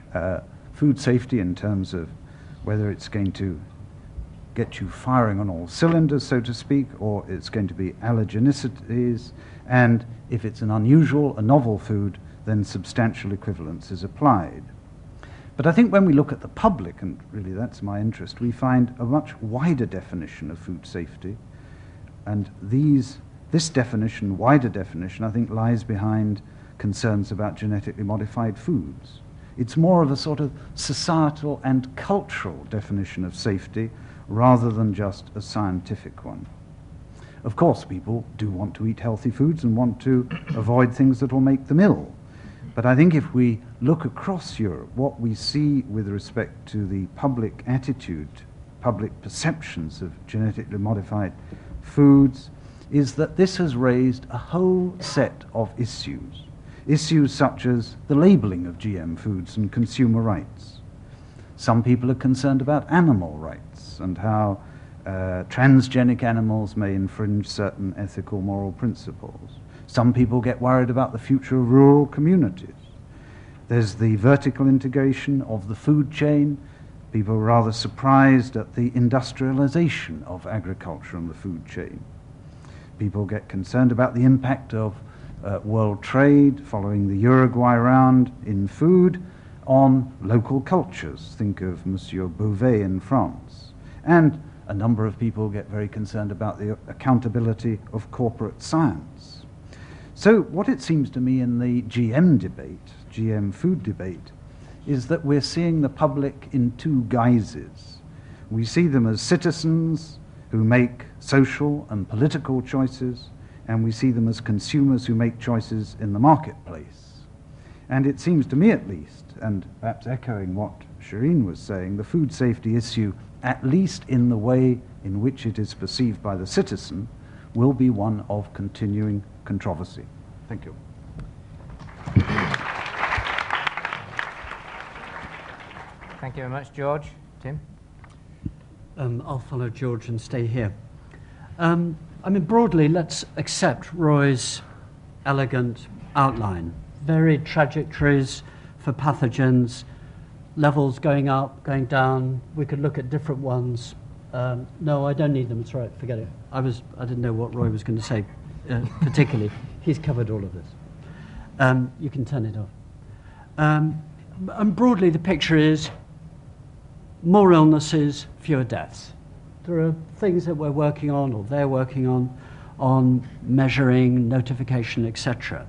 Food safety in terms of whether it's going to get you firing on all cylinders, so to speak, or it's going to be allergenicities, and if it's an unusual, a novel food, then substantial equivalence is applied. But I think when we look at the public, and really that's my interest, we find a much wider definition of food safety, and this definition, wider definition, I think lies behind concerns about genetically modified foods. It's more of a sort of societal and cultural definition of safety rather than just a scientific one. Of course, people do want to eat healthy foods and want to avoid things that will make them ill. But I think if we look across Europe, what we see with respect to the public attitude, public perceptions of genetically modified foods, is that this has raised a whole set of issues. Issues such as the labeling of GM foods and consumer rights. Some people are concerned about animal rights and how transgenic animals may infringe certain ethical, moral principles. Some people get worried about the future of rural communities. There's the vertical integration of the food chain. People are rather surprised at the industrialization of agriculture and the food chain. People get concerned about the impact of world trade following the Uruguay round in food on local cultures. Think of Monsieur Beauvais in France. And a number of people get very concerned about the accountability of corporate science. So what it seems to me in the GM debate, GM food debate, is that we're seeing the public in two guises. We see them as citizens who make social and political choices, and we see them as consumers who make choices in the marketplace. And it seems to me at least, and perhaps echoing what Shireen was saying, the food safety issue, at least in the way in which it is perceived by the citizen, will be one of continuing controversy. Thank you. Thank you very much, George. Tim? I'll follow George and stay here. I mean, broadly, let's accept Roy's elegant outline. Varied trajectories for pathogens, levels going up, going down. We could look at different ones. No, I don't need them. It's right. Forget it. I didn't know what Roy was going to say particularly. He's covered all of this. You can turn it off. And broadly, the picture is more illnesses, fewer deaths. There are things that we're working on, or they're working on measuring, notification, etc.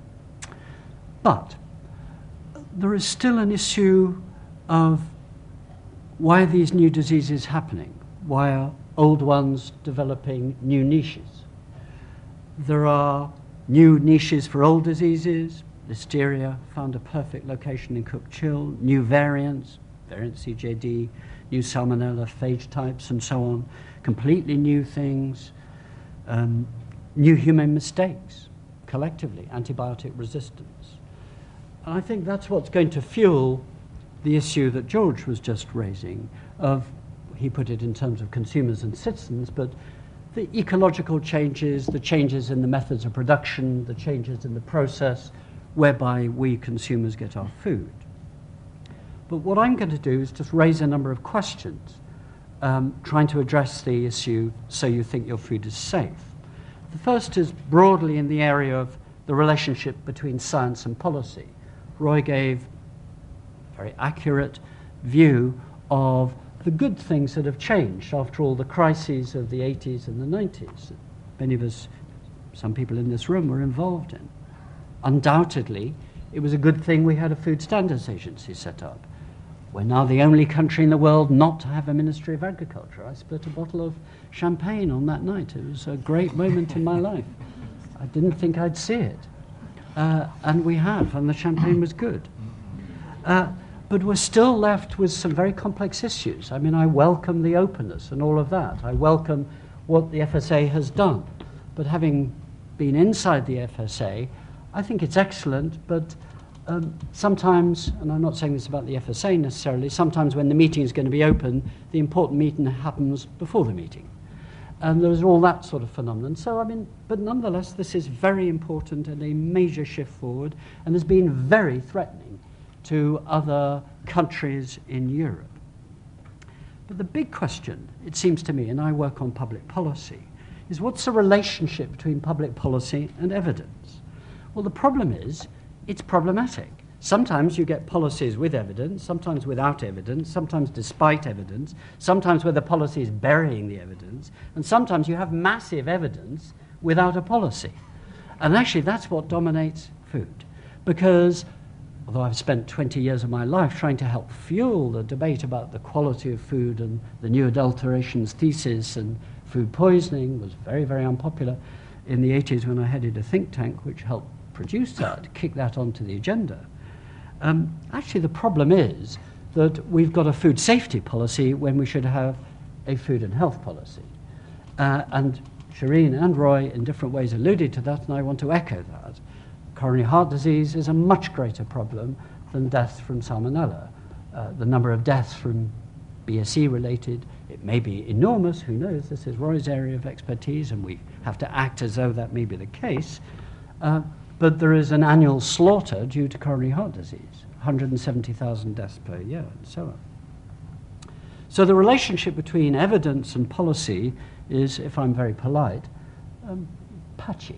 But there is still an issue of why are these new diseases happening? Why are old ones developing new niches? There are new niches for old diseases. Listeria found a perfect location in cooked chill. New variants, variant CJD, new salmonella, phage types, and so on. Completely new things. New human mistakes, collectively, antibiotic resistance. And I think that's what's going to fuel the issue that George was just raising of, he put it in terms of consumers and citizens, but the ecological changes, the changes in the methods of production, the changes in the process whereby we consumers get our food. But what I'm going to do is just raise a number of questions, trying to address the issue so you think your food is safe. The first is broadly in the area of the relationship between science and policy. Roy gave a very accurate view of the good things that have changed after all the crises of the 80s and the 90s that many of us, some people in this room, were involved in. Undoubtedly, it was a good thing we had a Food Standards Agency set up. We're now the only country in the world not to have a Ministry of Agriculture. I split a bottle of champagne on that night. It was a great moment in my life. I didn't think I'd see it. And we have, and the champagne was good. But we're still left with some very complex issues. I mean, I welcome the openness and all of that. I welcome what the FSA has done. But having been inside the FSA, I think it's excellent, but sometimes, and I'm not saying this about the FSA necessarily, sometimes when the meeting is going to be open, the important meeting happens before the meeting. And there's all that sort of phenomenon. So, I mean, but nonetheless, this is very important and a major shift forward, and has been very threatening to other countries in Europe. But the big question, it seems to me, and I work on public policy, is what's the relationship between public policy and evidence? Well, the problem is, it's problematic. Sometimes you get policies with evidence, sometimes without evidence, sometimes despite evidence, sometimes where the policy is burying the evidence, and sometimes you have massive evidence without a policy. And actually, that's what dominates food. Because although I've spent 20 years of my life trying to help fuel the debate about the quality of food and the new adulterations thesis, and food poisoning was very, very unpopular in the 80s when I headed a think tank which helped produce that, kick that onto the agenda. Actually, the problem is that we've got a food safety policy when we should have a food and health policy. And Shireen and Roy in different ways alluded to that, and I want to echo that. Coronary heart disease is a much greater problem than deaths from salmonella. The number of deaths from BSE related, it may be enormous, who knows, this is Roy's area of expertise, and we have to act as though that may be the case. But there is an annual slaughter due to coronary heart disease, 170,000 deaths per year, and so on. So the relationship between evidence and policy is, if I'm very polite, patchy.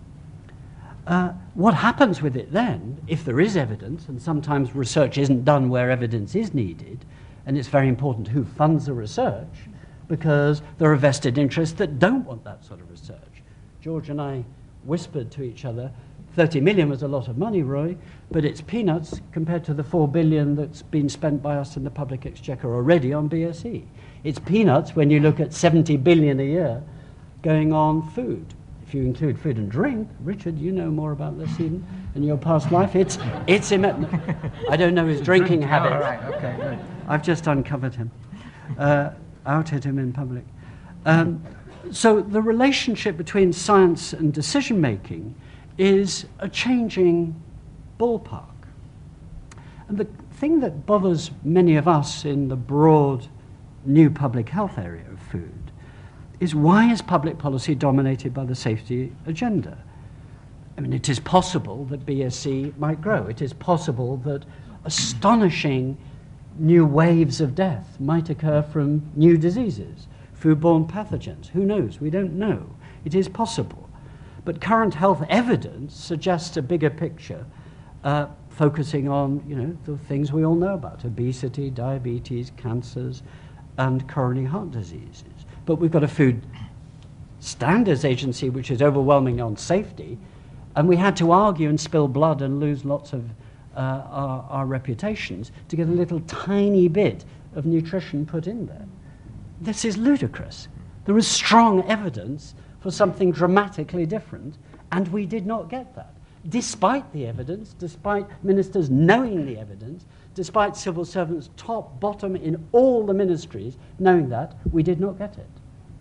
What happens with it then, if there is evidence, and sometimes research isn't done where evidence is needed, and it's very important who funds the research, because there are vested interests that don't want that sort of research. George and I whispered to each other, 30 million was a lot of money, Roy, but it's peanuts compared to the 4 billion that's been spent by us in the public exchequer already on BSE. It's peanuts when you look at 70 billion a year going on food. If if you include food and drink, Richard, you know more about this even in your past life. It's I don't know his drinking habits. Oh, right, okay, good. I've just uncovered him, outed him in public. So the relationship between science and decision making is a changing ballpark. And the thing that bothers many of us in the broad new public health area of food is, why is public policy dominated by the safety agenda? I mean, it is possible that BSE might grow. It is possible that astonishing new waves of death might occur from new diseases, foodborne pathogens. Who knows? We don't know. It is possible. But current health evidence suggests a bigger picture, focusing on, the things we all know about: obesity, diabetes, cancers, and coronary heart diseases. But we've got a food standards agency which is overwhelming on safety, and we had to argue and spill blood and lose lots of our reputations to get a little tiny bit of nutrition put in there. This is ludicrous. There is strong evidence for something dramatically different, and we did not get that. Despite the evidence, despite ministers knowing the evidence, despite civil servants top, bottom in all the ministries knowing that, we did not get it.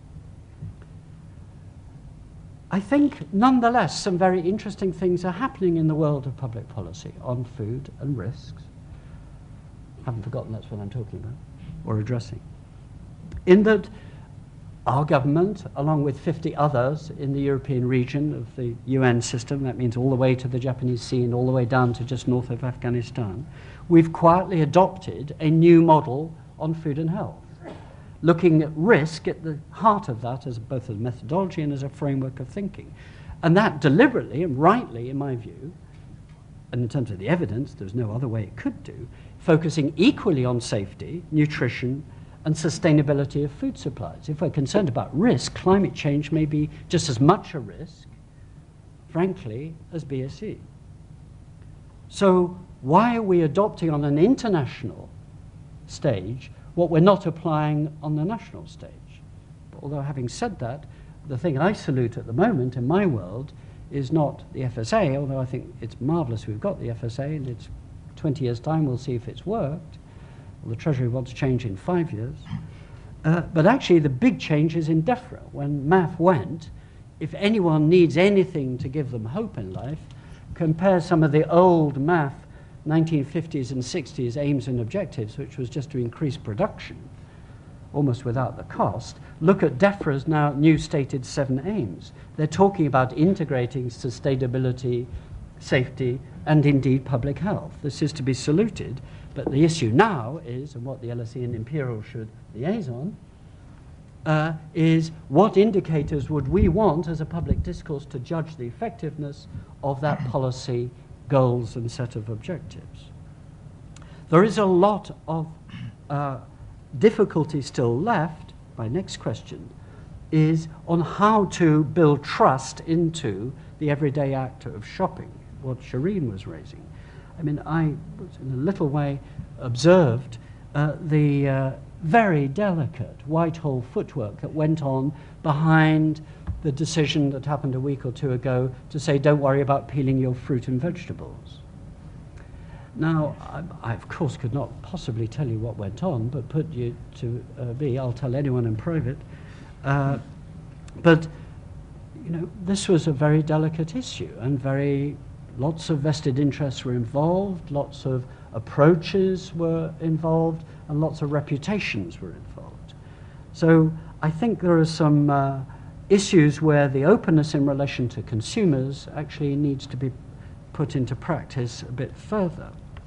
I think, nonetheless, some very interesting things are happening in the world of public policy on food and risks. I haven't forgotten that's what I'm talking about, or addressing. In that our government, along with 50 others in the European region of the UN system, that means all the way to the Japanese Sea and all the way down to just north of Afghanistan, we've quietly adopted a new model on food and health, looking at risk at the heart of that as both a methodology and as a framework of thinking. And that deliberately and rightly, in my view, and in terms of the evidence, there's no other way it could do, focusing equally on safety, nutrition, and sustainability of food supplies. If we're concerned about risk, climate change may be just as much a risk, frankly, as BSE. So why are we adopting on an international stage what we're not applying on the national stage? But although having said that, the thing I salute at the moment in my world is not the FSA, although I think it's marvellous we've got the FSA, and it's 20 years' time we'll see if it's worked. Well, the Treasury wants change in 5 years. But actually the big change is in DEFRA. When MAF went, if anyone needs anything to give them hope in life, compare some of the old MAF 1950s and 60s aims and objectives, which was just to increase production, almost without the cost. Look at DEFRA's now new stated 7 aims. They're talking about integrating sustainability, safety, and indeed public health. This is to be saluted. But the issue now is, and what the LSE and Imperial should liaison, is what indicators would we want as a public discourse to judge the effectiveness of that policy, goals, and set of objectives. There is a lot of difficulty still left. My next question is on how to build trust into the everyday act of shopping, what Shireen was raising. I mean, I was in a little way observed the very delicate Whitehall footwork that went on behind the decision that happened a week or two ago to say, don't worry about peeling your fruit and vegetables. Now, I of course could not possibly tell you what went on, but put you to me, I'll tell anyone in private. But, this was a very delicate issue, and lots of vested interests were involved, lots of approaches were involved, and lots of reputations were involved. So I think there are some issues where the openness in relation to consumers actually needs to be put into practice a bit further.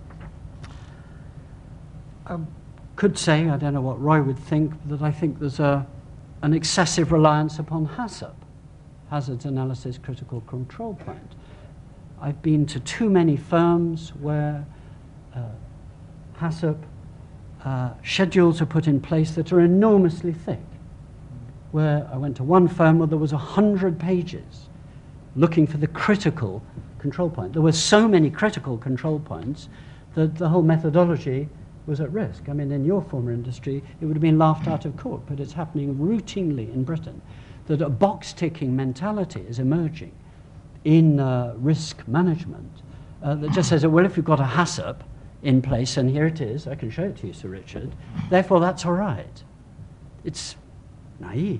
I could say, I don't know what Roy would think, that I think there's an excessive reliance upon HACCP, Hazards Analysis Critical Control Point. I've been to too many firms where HACCP schedules are put in place that are enormously thick. Where I went to one firm where there was 100 pages looking for the critical control point. There were so many critical control points that the whole methodology was at risk. I mean, in your former industry, it would have been laughed out of court, but it's happening routinely in Britain. that a box-ticking mentality is emerging in risk management that just says, well, if you've got a HACCP in place, and here it is, I can show it to you, Sir Richard, therefore that's all right. It's naive.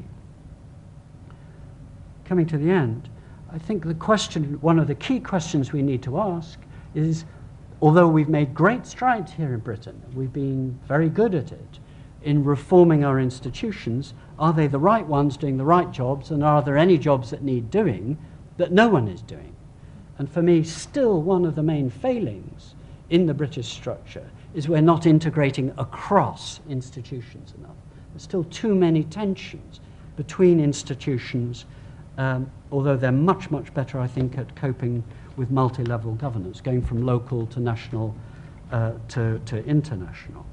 Coming to the end, I think the question, one of the key questions we need to ask is, although we've made great strides here in Britain, we've been very good at it, in reforming our institutions, are they the right ones doing the right jobs, and are there any jobs that need doing that no one is doing? And for me, still one of the main failings in the British structure is we're not integrating across institutions enough. There's still too many tensions between institutions, although they're much, much better, I think, at coping with multi-level governance, going from local to national to international.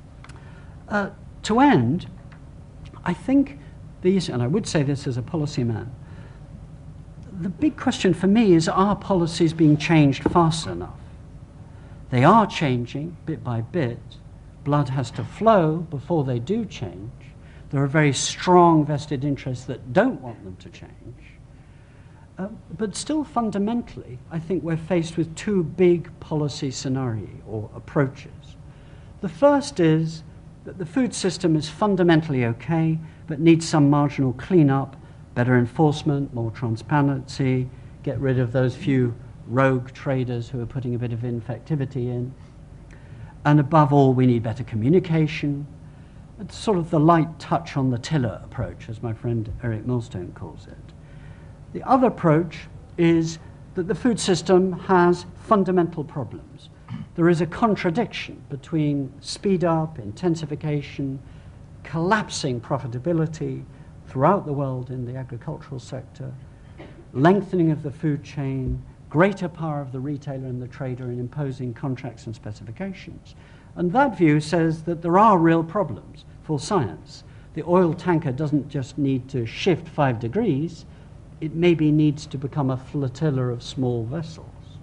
To end, I think these, and I would say this as a policy man, the big question for me is, are policies being changed fast enough? They are changing bit by bit. Blood has to flow before they do change. There are very strong vested interests that don't want them to change. But still fundamentally, I think we're faced with two big policy scenarios or approaches. The first is that the food system is fundamentally okay, but needs some marginal cleanup, better enforcement, more transparency, get rid of those few rogue traders who are putting a bit of infectivity in. And above all, we need better communication. It's sort of the light touch on the tiller approach, as my friend Eric Millstone calls it. The other approach is that the food system has fundamental problems. There is a contradiction between speed up, intensification, collapsing profitability throughout the world in the agricultural sector, lengthening of the food chain, greater power of the retailer and the trader in imposing contracts and specifications. And that view says that there are real problems for science. The oil tanker doesn't just need to shift 5 degrees, it maybe needs to become a flotilla of small vessels.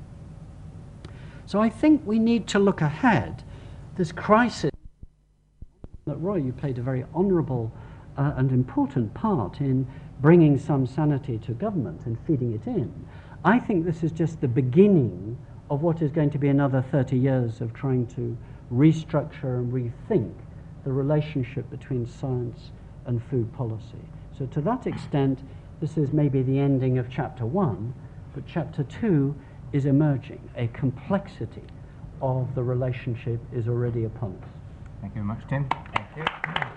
So I think we need to look ahead. This crisis, that Roy, you played a very honourable and important part in bringing some sanity to government and feeding it in. I think this is just the beginning of what is going to be another 30 years of trying to restructure and rethink the relationship between science and food policy. So to that extent, this is maybe the ending of chapter 1, but chapter 2 is emerging. A complexity of the relationship is already upon us. Thank you very much, Tim. Thank you.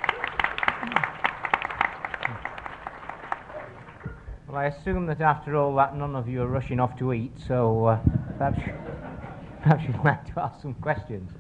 Well, I assume that after all that, none of you are rushing off to eat, so perhaps you'd like to ask some questions.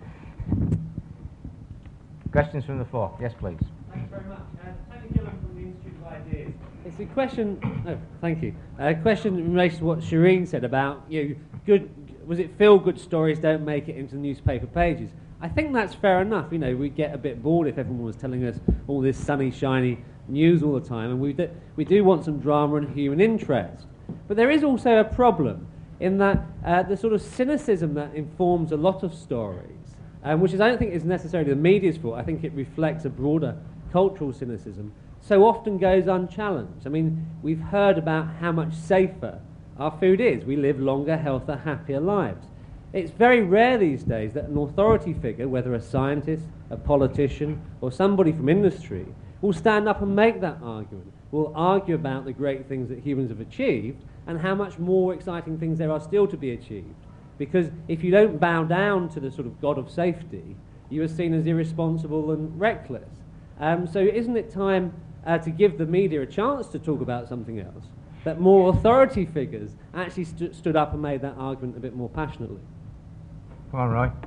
Questions from the floor? Yes, please. Thanks very much. Tony Gillam from the Institute of Ideas. It's a question. Oh, thank you. A question in relation to what Shireen said about was it feel-good stories don't make it into newspaper pages? I think that's fair enough. We get a bit bored if everyone was telling us all this sunny, shiny news all the time, and we do want some drama and human interest. But there is also a problem in that the sort of cynicism that informs a lot of stories, which I don't think is necessarily the media's fault. I think it reflects a broader cultural cynicism, so often goes unchallenged. I mean, we've heard about how much safer our food is. We live longer, healthier, happier lives. It's very rare these days that an authority figure, whether a scientist, a politician, or somebody from industry, will stand up and make that argument, will argue about the great things that humans have achieved and how much more exciting things there are still to be achieved. Because if you don't bow down to the sort of god of safety, you are seen as irresponsible and reckless. So isn't it time to give the media a chance to talk about something else? That more authority figures actually stood up and made that argument a bit more passionately. Come on, Roy.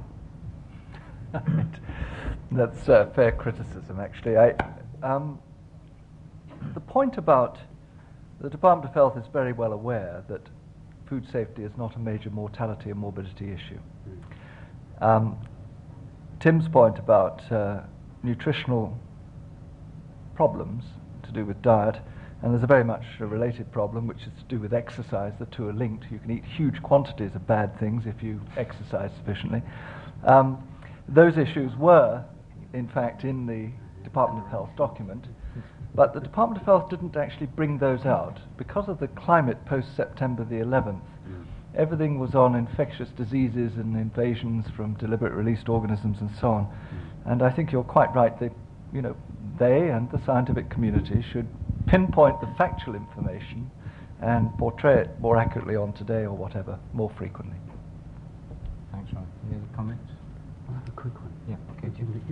That's fair criticism, actually. The point about the Department of Health is very well aware that food safety is not a major mortality and morbidity issue. Tim's point about nutritional problems to do with diet, and there's a very much a related problem which is to do with exercise. The two are linked. You can eat huge quantities of bad things if you exercise sufficiently. Those issues were, in fact, in the Department of Health document. But the Department of Health didn't actually bring those out. Because of the climate post-September the 11th, everything was on infectious diseases and invasions from deliberate released organisms and so on. And I think you're quite right that, they and the scientific community should pinpoint the factual information and portray it more accurately on Today or whatever, more frequently. Thanks, Ron. Any other comments? I'll have a quick one. Yeah, okay.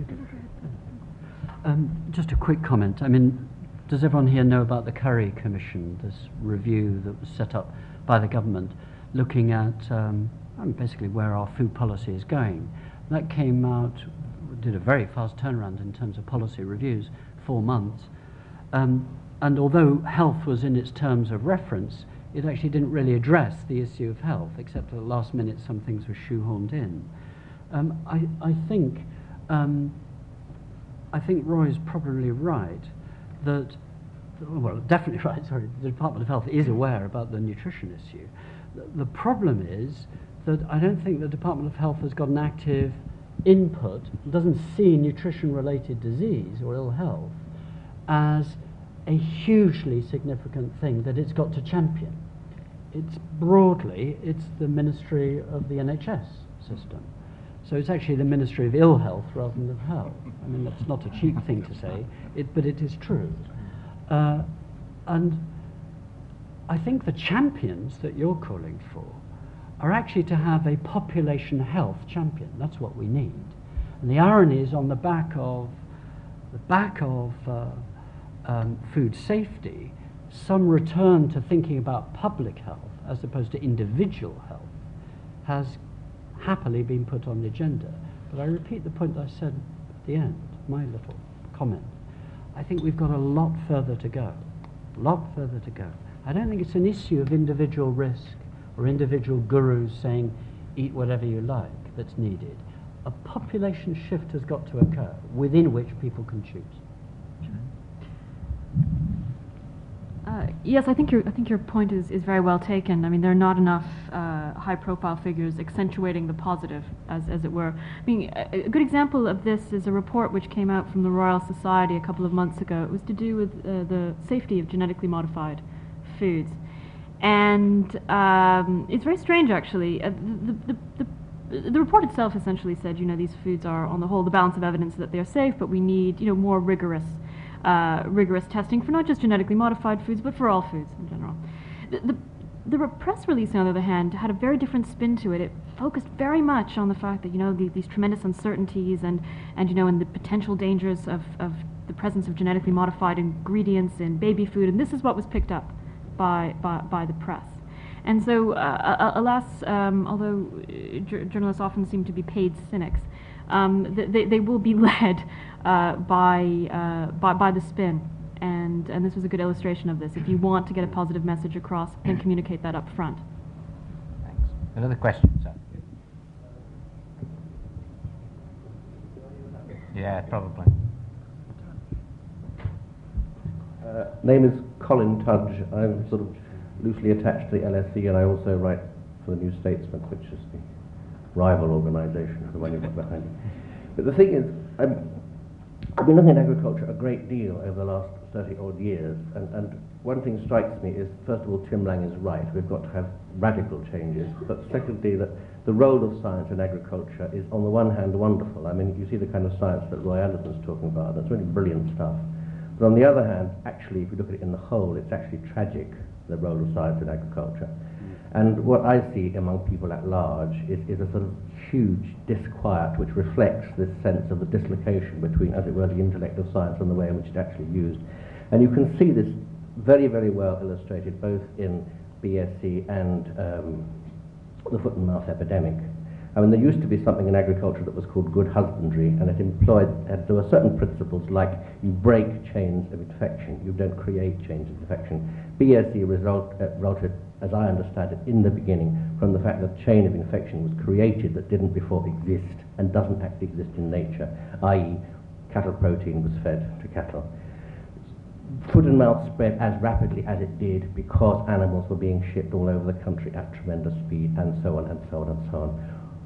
Just a quick comment. I mean, does everyone here know about the Curry Commission, this review that was set up by the government, looking at basically where our food policy is going? That came out, did a very fast turnaround in terms of policy reviews, 4 months. And although health was in its terms of reference, it actually didn't really address the issue of health, except at the last minute some things were shoehorned in. I think Roy is probably right that, well, definitely right, sorry, the Department of Health is aware about the nutrition issue. The problem is that I don't think the Department of Health has got an active input, doesn't see nutrition-related disease or ill health as a hugely significant thing that it's got to champion. It's the Ministry of the NHS system. So it's actually the Ministry of Ill Health rather than of Health. I mean, that's not a cheap thing to say, but it is true. And I think the champions that you're calling for are actually to have a population health champion. That's what we need. And the irony is on the back of food safety, some return to thinking about public health as opposed to individual health has happily been put on the agenda. But I repeat the point I said at the end, my little comment. I think we've got a lot further to go. I don't think it's an issue of individual risk or individual gurus saying, eat whatever you like, that's needed. A population shift has got to occur within which people can choose. Yes, I think your point is very well taken. I mean, there are not enough high-profile figures accentuating the positive, as it were. I mean, a good example of this is a report which came out from the Royal Society a couple of months ago. It was to do with the safety of genetically modified foods, and it's very strange, actually. The report itself essentially said, these foods are, on the whole, the balance of evidence that they are safe, but we need, more rigorous testing for not just genetically modified foods, but for all foods in general. The press release, on the other hand, had a very different spin to it. It focused very much on the fact that, these tremendous uncertainties and the potential dangers of the presence of genetically modified ingredients in baby food, and this is what was picked up by the press. And so, alas, although journalists often seem to be paid cynics, they will be led by the spin, and this was a good illustration of this. If you want to get a positive message across, then communicate that up front. Thanks. Another question, sir? Yeah, probably. Name is Colin Tudge. I'm sort of loosely attached to the LSE, and I also write for the New Statesman, which is the rival organisation, the one you've got behind you. But the thing is, I've been looking at agriculture a great deal over the last 30-odd years, and one thing strikes me is, first of all, Tim Lang is right. We've got to have radical changes. But secondly, that the role of science in agriculture is, on the one hand, wonderful. I mean, you see the kind of science that Roy Allison's talking about. That's really brilliant stuff. But on the other hand, actually, if you look at it in the whole, it's actually tragic, the role of science in agriculture. And what I see among people at large is a sort of huge disquiet which reflects this sense of the dislocation between, as it were, the intellect of science and the way in which it's actually used. And you can see this very, very well illustrated both in BSE and the foot and mouth epidemic. I mean, there used to be something in agriculture that was called good husbandry, and it there were certain principles like you break chains of infection, you don't create chains of infection. BSE resulted, as I understand it, in the beginning from the fact that a chain of infection was created that didn't before exist and doesn't actually exist in nature, i.e. cattle protein was fed to cattle. Foot and mouth spread as rapidly as it did because animals were being shipped all over the country at tremendous speed, and so on and so on and so on.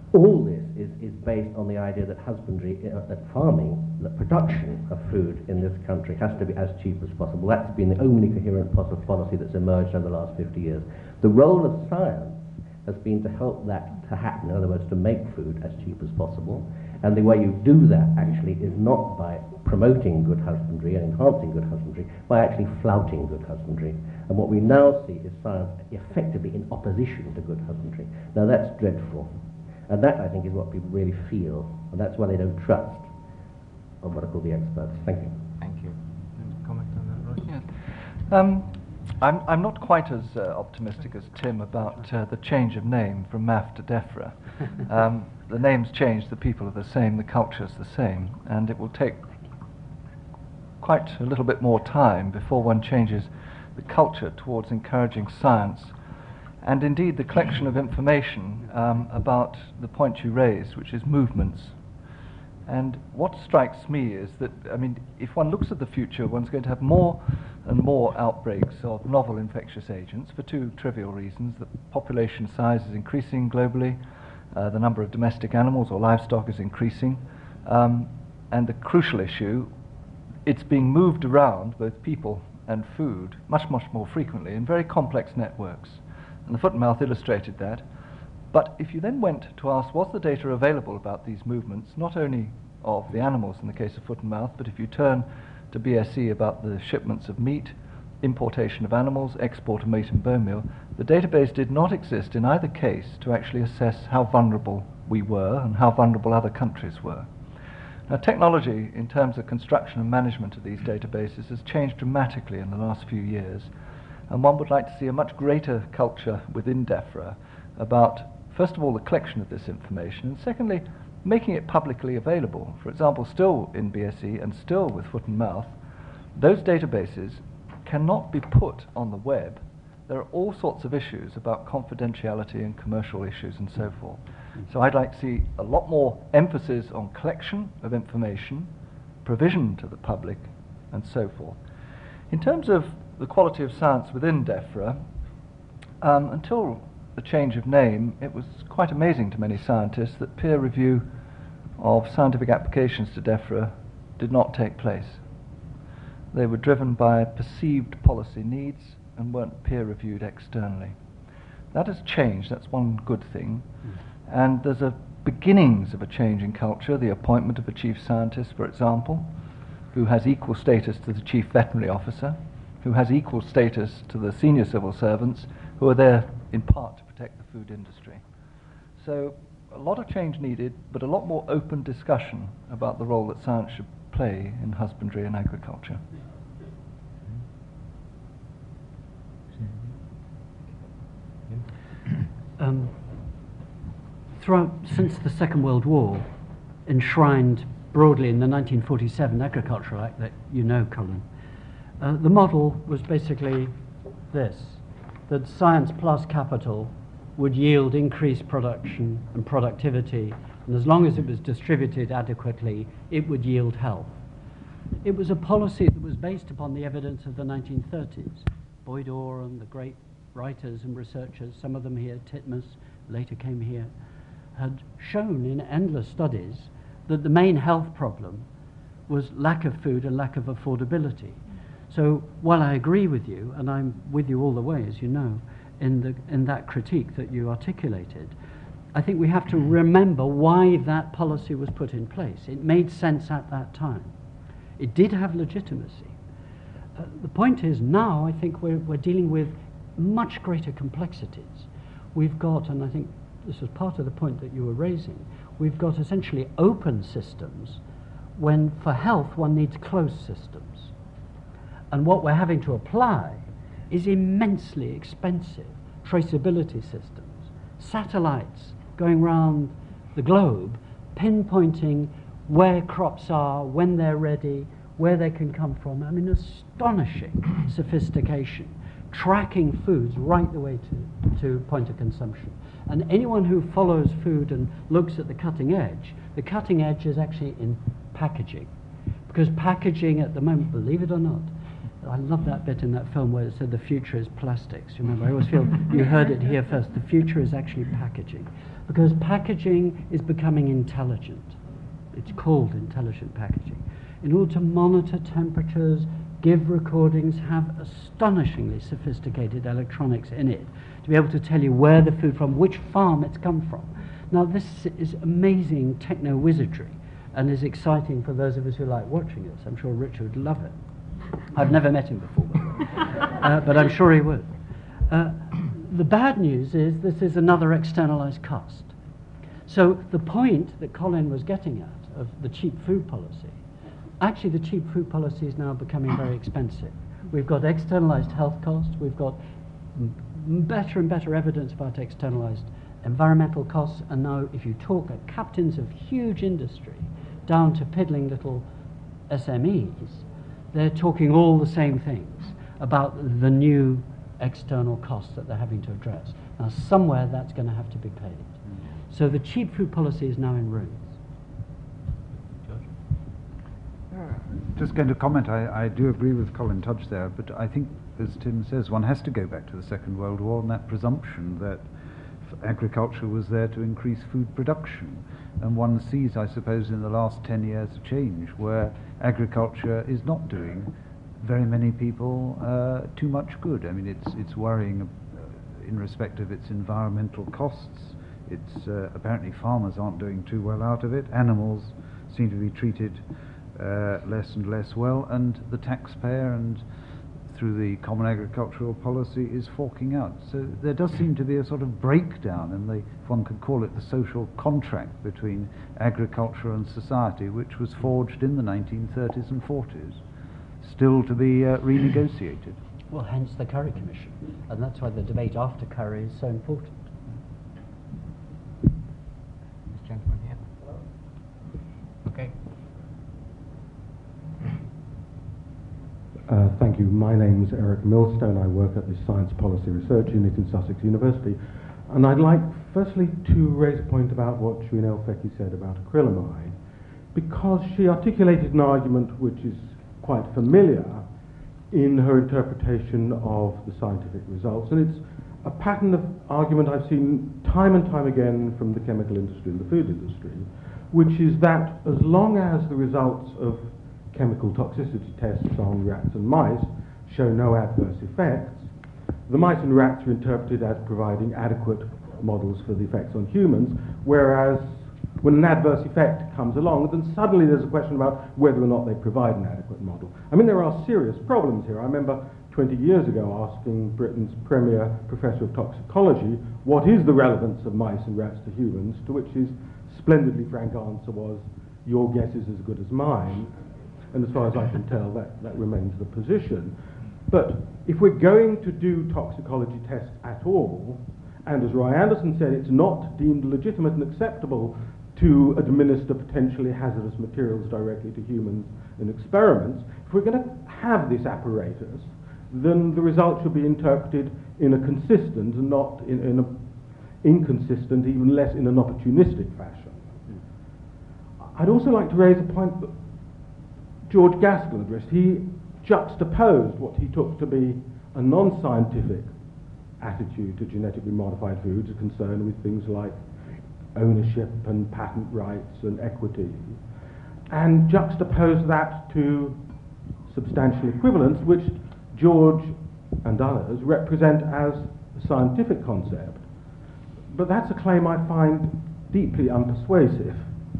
all this is based on the idea that husbandry, that farming, that production of food in this country has to be as cheap as possible. That's been the only coherent policy that's emerged over the last 50 years. The role of science has been to help that to happen, in other words, to make food as cheap as possible. And the way you do that actually is not by promoting good husbandry and enhancing good husbandry, by actually flouting good husbandry. And what we now see is science effectively in opposition to good husbandry. Now that's dreadful. And that, I think, is what people really feel. And that's why they don't trust on what I call the experts. Thank you. Thank you. Comment on that, Roy? Yes. I'm not quite as optimistic as Tim about the change of name from MAF to DEFRA. The name's changed, the people are the same, the culture's the same, and it will take quite a little bit more time before one changes the culture towards encouraging science and indeed the collection of information about the point you raised, which is movements. And what strikes me is that, I mean, if one looks at the future, one's going to have more and more outbreaks of novel infectious agents for two trivial reasons. The population size is increasing globally, the number of domestic animals or livestock is increasing, and the crucial issue, it's being moved around, both people and food, much, much more frequently in very complex networks. And the foot and mouth illustrated that. But if you then went to ask, was the data available about these movements, not only of the animals in the case of foot and mouth, but if you turn to BSE about the shipments of meat, importation of animals, export of meat and bone meal, the database did not exist in either case to actually assess how vulnerable we were and how vulnerable other countries were. Now, technology in terms of construction and management of these databases has changed dramatically in the last few years, and one would like to see a much greater culture within DEFRA about, first of all, the collection of this information, and secondly, making it publicly available. For example, still in BSE and still with foot and mouth, those databases cannot be put on the web. There are all sorts of issues about confidentiality and commercial issues and so forth. So I'd like to see a lot more emphasis on collection of information, provision to the public, and so forth. In terms of the quality of science within DEFRA, until the change of name, it was quite amazing to many scientists that peer review of scientific applications to DEFRA did not take place. They were driven by perceived policy needs and weren't peer reviewed externally. That has changed, that's one good thing. And there's a beginnings of a change in culture, the appointment of a chief scientist, for example, who has equal status to the chief veterinary officer, who has equal status to the senior civil servants, who are there in part to protect the food industry. So a lot of change needed, but a lot more open discussion about the role that science should play in husbandry and agriculture. Since the Second World War, enshrined broadly in the 1947 Agricultural Act that you know, Colin, the model was basically this, that science plus capital would yield increased production and productivity, and as long as it was distributed adequately, it would yield health. It was a policy that was based upon the evidence of the 1930s. Boyd Oram, the great writers and researchers, some of them here, Titmuss, later came here, had shown in endless studies that the main health problem was lack of food and lack of affordability. So while I agree with you, and I'm with you all the way, as you know, in that critique that you articulated, I think we have to remember why that policy was put in place. It made sense at that time. It did have legitimacy. The point is now I think we're dealing with much greater complexities. We've got, and I think this was part of the point that you were raising, we've got essentially open systems when for health one needs closed systems. And what we're having to apply is immensely expensive traceability systems, satellites going around the globe, pinpointing where crops are, when they're ready, where they can come from. I mean, astonishing sophistication, tracking foods right the way to point of consumption. And anyone who follows food and looks at the cutting edge is actually in packaging. Because packaging at the moment, believe it or not, I love that bit in that film where it said the future is plastics. You remember, I always feel you heard it here first. The future is actually packaging, because packaging is becoming intelligent. It's called intelligent packaging. In order to monitor temperatures, give recordings, have astonishingly sophisticated electronics in it to be able to tell you where the food from, which farm it's come from. Now this is amazing techno-wizardry and is exciting for those of us who like watching it. I'm sure Richard would love it. I've never met him before, by the way. But I'm sure he would. The bad news is this is another externalized cost. So the point that Colin was getting at of the cheap food policy, actually the cheap food policy is now becoming very expensive. We've got externalized health costs, we've got better and better evidence about externalized environmental costs, and now if you talk at captains of huge industry down to piddling little SMEs, they're talking all the same things about the new external costs that they're having to address. Now somewhere that's going to have to be paid. So the cheap food policy is now in ruins. Just going to comment, I do agree with Colin Tudge there, but I think, as Tim says, one has to go back to the Second World War and that presumption that agriculture was there to increase food production. And one sees, I suppose, in the last 10 years a change where agriculture is not doing very many people too much good. I mean, it's worrying in respect of its environmental costs. It's apparently farmers aren't doing too well out of it. Animals seem to be treated less and less well, and the taxpayer and through the common agricultural policy is forking out. So there does seem to be a sort of breakdown in the, if one could call it, the social contract between agriculture and society, which was forged in the 1930s and 40s, still to be renegotiated. Well, hence the Curry Commission, and that's why the debate after Curry is so important. This gentleman here. Okay. Thank you. My name is Eric Millstone. I work at the Science Policy Research Unit in Sussex University. And I'd like, firstly, to raise a point about what Shireen El-Feki said about acrylamide, because she articulated an argument which is quite familiar in her interpretation of the scientific results. And it's a pattern of argument I've seen time and time again from the chemical industry and the food industry, which is that as long as the results of chemical toxicity tests on rats and mice show no adverse effects, the mice and rats are interpreted as providing adequate models for the effects on humans, whereas when an adverse effect comes along, then suddenly there's a question about whether or not they provide an adequate model. I mean, there are serious problems here. I remember 20 years ago asking Britain's premier professor of toxicology, what is the relevance of mice and rats to humans, to which his splendidly frank answer was, your guess is as good as mine. And as far as I can tell, that remains the position. But if we're going to do toxicology tests at all, and as Roy Anderson said, it's not deemed legitimate and acceptable to administer potentially hazardous materials directly to humans in experiments, if we're going to have this apparatus, then the results should be interpreted in a consistent and not in an inconsistent, even less in an opportunistic fashion. I'd also like to raise a point that George Gaskell addressed. He juxtaposed what he took to be a non-scientific attitude to genetically modified foods, a concern with things like ownership and patent rights and equity, and juxtaposed that to substantial equivalence, which George and others represent as a scientific concept. But that's a claim I find deeply unpersuasive.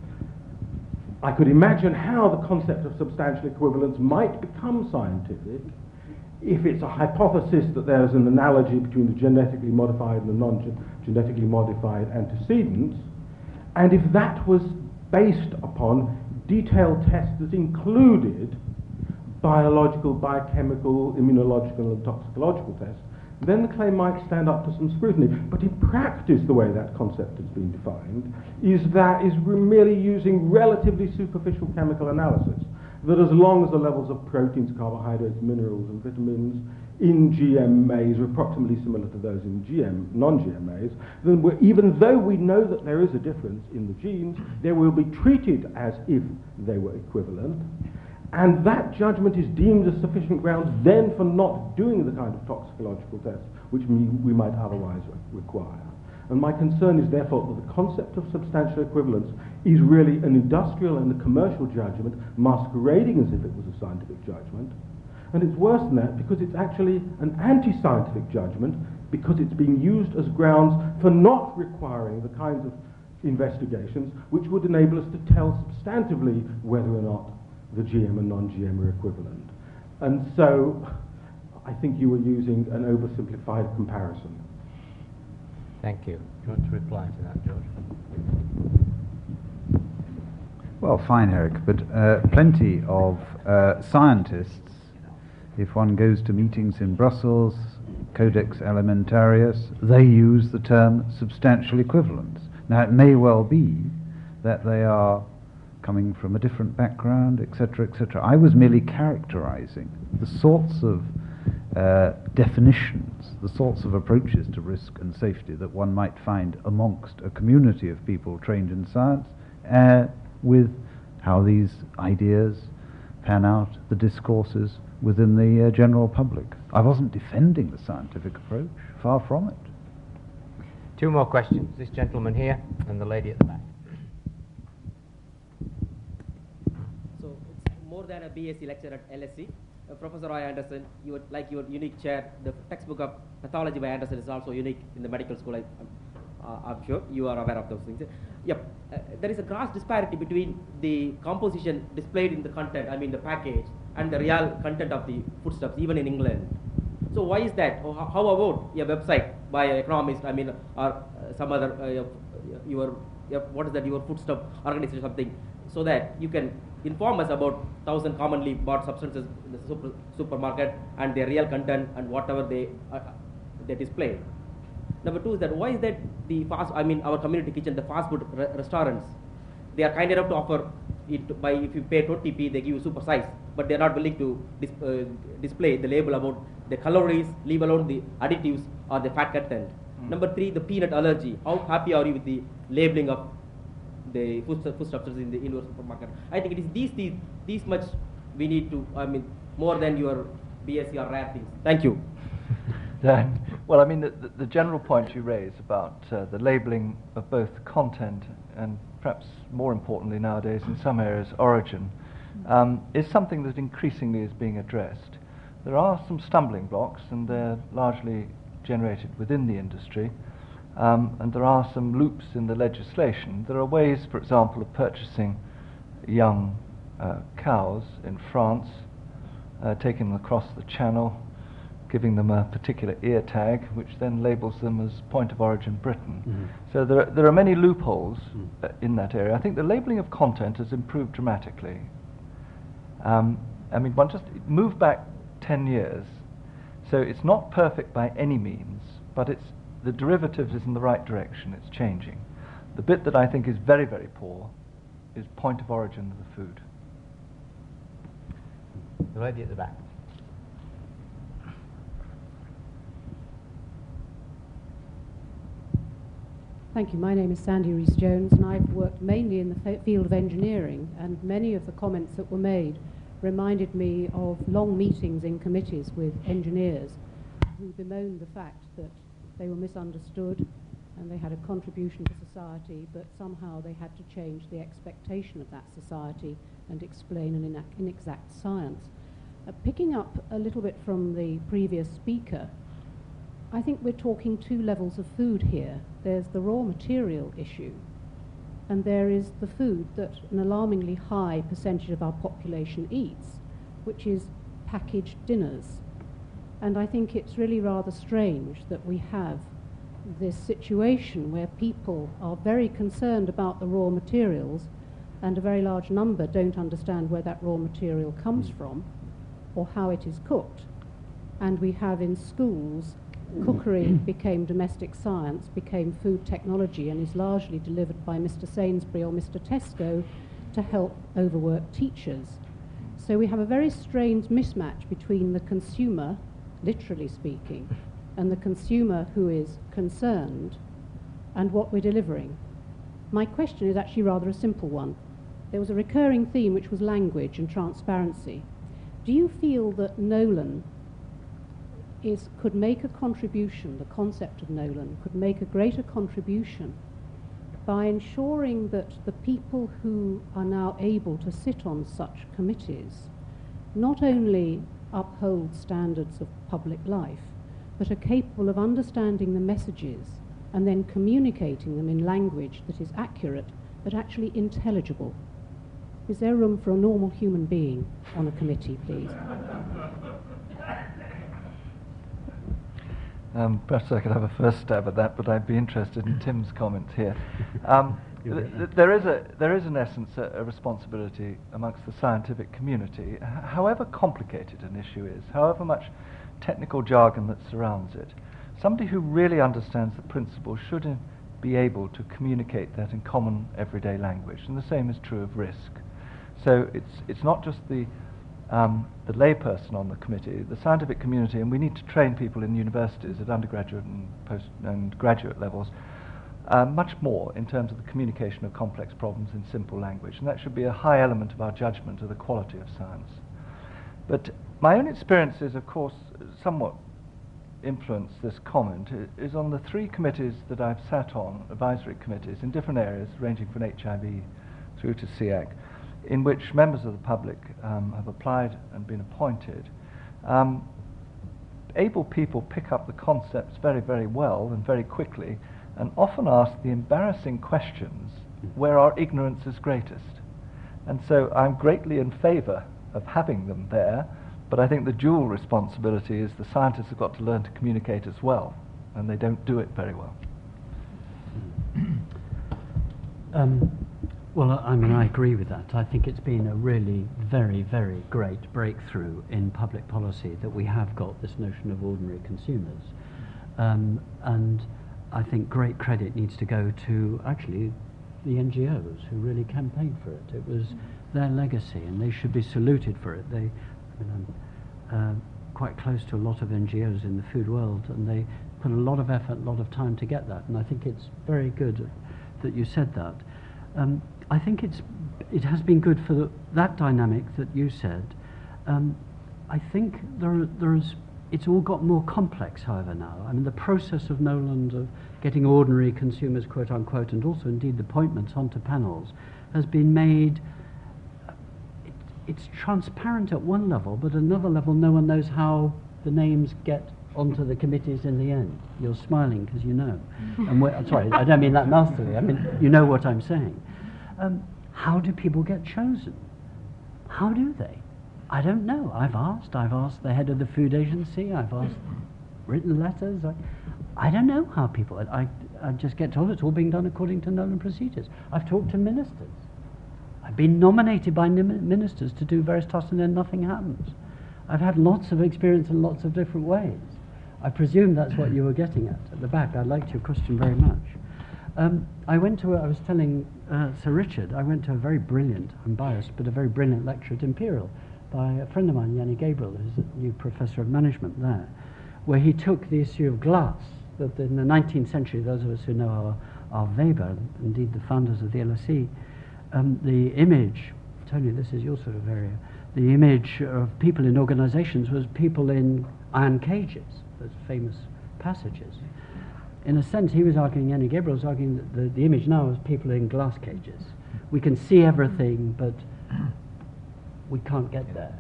I could imagine how the concept of substantial equivalence might become scientific if it's a hypothesis that there's an analogy between the genetically modified and the non-genetically modified antecedents, and if that was based upon detailed tests that included biological, biochemical, immunological and toxicological tests, then the claim might stand up to some scrutiny. But in practice, the way that concept has been defined is merely using relatively superficial chemical analysis, that as long as the levels of proteins, carbohydrates, minerals and vitamins in GM maize are approximately similar to those in non-GM maize, then even though we know that there is a difference in the genes, they will be treated as if they were equivalent. And that judgment is deemed as sufficient grounds then for not doing the kind of toxicological tests which we might otherwise require. And my concern is therefore that the concept of substantial equivalence is really an industrial and a commercial judgment masquerading as if it was a scientific judgment. And it's worse than that because it's actually an anti-scientific judgment because it's being used as grounds for not requiring the kinds of investigations which would enable us to tell substantively whether or not the GM and non-GM are equivalent. And so I think you were using an oversimplified comparison. Thank you. Do you want to reply to that, George? Well, fine, Eric, but plenty of scientists, if one goes to meetings in Brussels, Codex Alimentarius, they use the term substantial equivalence. Now, it may well be that they are coming from a different background, etc., etc. I was merely characterizing the sorts of definitions, the sorts of approaches to risk and safety that one might find amongst a community of people trained in science, with how these ideas pan out, the discourses within the general public. I wasn't defending the scientific approach, far from it. Two more questions. This gentleman here and the lady at the back. So it's more than a BSc lecture at LSE. Professor Roy Anderson, your unique chair, the textbook of pathology by Anderson is also unique in the medical school. I'm sure you are aware of those things. Yep. There is a gross disparity between the composition displayed in the content, I mean the package, and the real content of the foodstuffs, even in England. So why is that? How about a website by an economist, I mean, or some other, what is that, your foodstuff organization or something, so that you can inform us about 1,000 commonly bought substances in the supermarket and their real content and whatever they display. Number two is that why is that our community kitchen, the fast food restaurants, they are kind enough to offer it by, if you pay 20p, they give you super size, but they are not willing to display the label about the calories, leave alone the additives or the fat content. Number three, the peanut allergy. How happy are you with the labeling of the foodstuffs in the indoor supermarket? I think it is these much we need to, more than your BSc or rare things. Thank you. Well, I mean, the general point you raise about the labeling of both content and perhaps more importantly nowadays in some areas origin is something that increasingly is being addressed. There are some stumbling blocks and they're largely generated within the industry, and there are some loops in the legislation. There are ways, for example, of purchasing young cows in France, taking them across the channel, giving them a particular ear tag, which then labels them as point of origin Britain. Mm-hmm. So there are many loopholes in that area. I think the labeling of content has improved dramatically. One just move back 10 years, so it's not perfect by any means, but the derivative is in the right direction, it's changing. The bit that I think is very, very poor is point of origin of the food. The lady at the back. Thank you. My name is Sandy Rees-Jones, and I've worked mainly in the field of engineering, and many of the comments that were made reminded me of long meetings in committees with engineers who bemoaned the fact that they were misunderstood and they had a contribution to society, but somehow they had to change the expectation of that society and explain an inexact science. Picking up a little bit from the previous speaker, I think we're talking two levels of food here. There's the raw material issue, and there is the food that an alarmingly high percentage of our population eats, which is packaged dinners. And I think it's really rather strange that we have this situation where people are very concerned about the raw materials, and a very large number don't understand where that raw material comes from or how it is cooked. And we have in schools, cookery became domestic science, became food technology, and is largely delivered by Mr. Sainsbury or Mr. Tesco to help overworked teachers. So we have a very strange mismatch between the consumer, literally speaking, and the consumer who is concerned and what we're delivering. My question is actually rather a simple one. there was a recurring theme which was language and transparency. Do you feel that Nolan could make a contribution, the concept of Nolan could make a greater contribution by ensuring that the people who are now able to sit on such committees not only uphold standards of public life, but are capable of understanding the messages and then communicating them in language that is accurate but actually intelligible? Is there room for a normal human being on a committee, please? Perhaps I could have a first stab at that, but I'd be interested in Tim's comments here. There is, in essence, a responsibility amongst the scientific community, however complicated an issue is, however much technical jargon that surrounds it. Somebody who really understands the principle should be able to communicate that in common everyday language, and the same is true of risk. So it's not just the layperson on the committee, the scientific community, and we need to train people in universities at undergraduate and graduate levels much more in terms of the communication of complex problems in simple language, and that should be a high element of our judgment of the quality of science. But my own experiences, of course, somewhat influence this comment, is on the 3 committees that I've sat on, advisory committees, in different areas, ranging from HIV through to SEAC, in which members of the public have applied and been appointed. Able people pick up the concepts very, very well and very quickly, and often ask the embarrassing questions where our ignorance is greatest. And so I'm greatly in favour of having them there, but I think the dual responsibility is the scientists have got to learn to communicate as well, and they don't do it very well. Well, I mean, I agree with that. I think it's been a really very, very great breakthrough in public policy that we have got this notion of ordinary consumers. And I think great credit needs to go to actually the NGOs who really campaigned for it. It was their legacy, and they should be saluted for it. I'm quite close to a lot of NGOs in the food world, and they put a lot of effort, a lot of time to get that, and I think it's very good that you said that. I think it has been good for that dynamic that you said. I think it's all got more complex, however, now. I mean, the process of Nolan, of getting ordinary consumers, quote unquote, and also indeed the appointments onto panels, has been made. It's transparent at one level, but at another level, no one knows how the names get onto the committees in the end. You're smiling because you know. And sorry, I don't mean that nastily. I mean, you know what I'm saying. How do people get chosen? How do they? I don't know. I've asked the head of the food agency, I've asked written letters. I don't know how people, I just get told it's all being done according to Nolan procedures. I've talked to ministers. I've been nominated by ministers to do various tasks, and then nothing happens. I've had lots of experience in lots of different ways. I presume that's what you were getting at the back. I liked your question very much. I was telling Sir Richard, I went to a very brilliant, I'm biased, but a very brilliant lecture at Imperial by a friend of mine, Yanni Gabriel, who's a new professor of management there, where he took the issue of glass, that in the 19th century, those of us who know our Weber, indeed the founders of the LSE, the image, Tony, this is your sort of area, the image of people in organizations was people in iron cages, those famous passages. In a sense, he was arguing, Yanni Gabriel was arguing that the image now is people in glass cages. We can see everything, but we can't get there.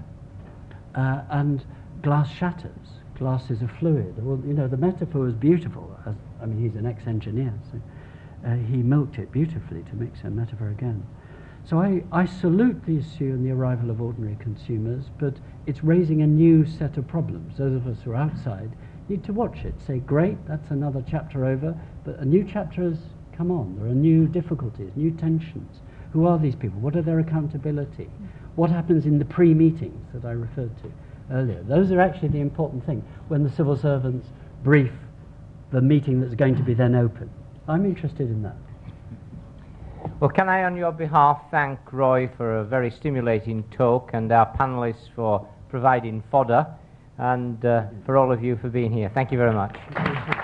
And glass shatters. Glass is a fluid. Well, you know, the metaphor is beautiful. He's an ex-engineer, so he milked it beautifully to mix a metaphor again. So I salute the issue and the arrival of ordinary consumers, but it's raising a new set of problems. Those of us who are outside need to watch it, say, great, that's another chapter over, but a new chapter has come on. There are new difficulties, new tensions. Who are these people? What are their accountability? What happens in the pre-meetings that I referred to earlier? Those are actually the important thing when the civil servants brief the meeting that's going to be then open. I'm interested in that. Well, can I, on your behalf, thank Roy for a very stimulating talk, and our panellists for providing fodder, and for all of you for being here. Thank you very much.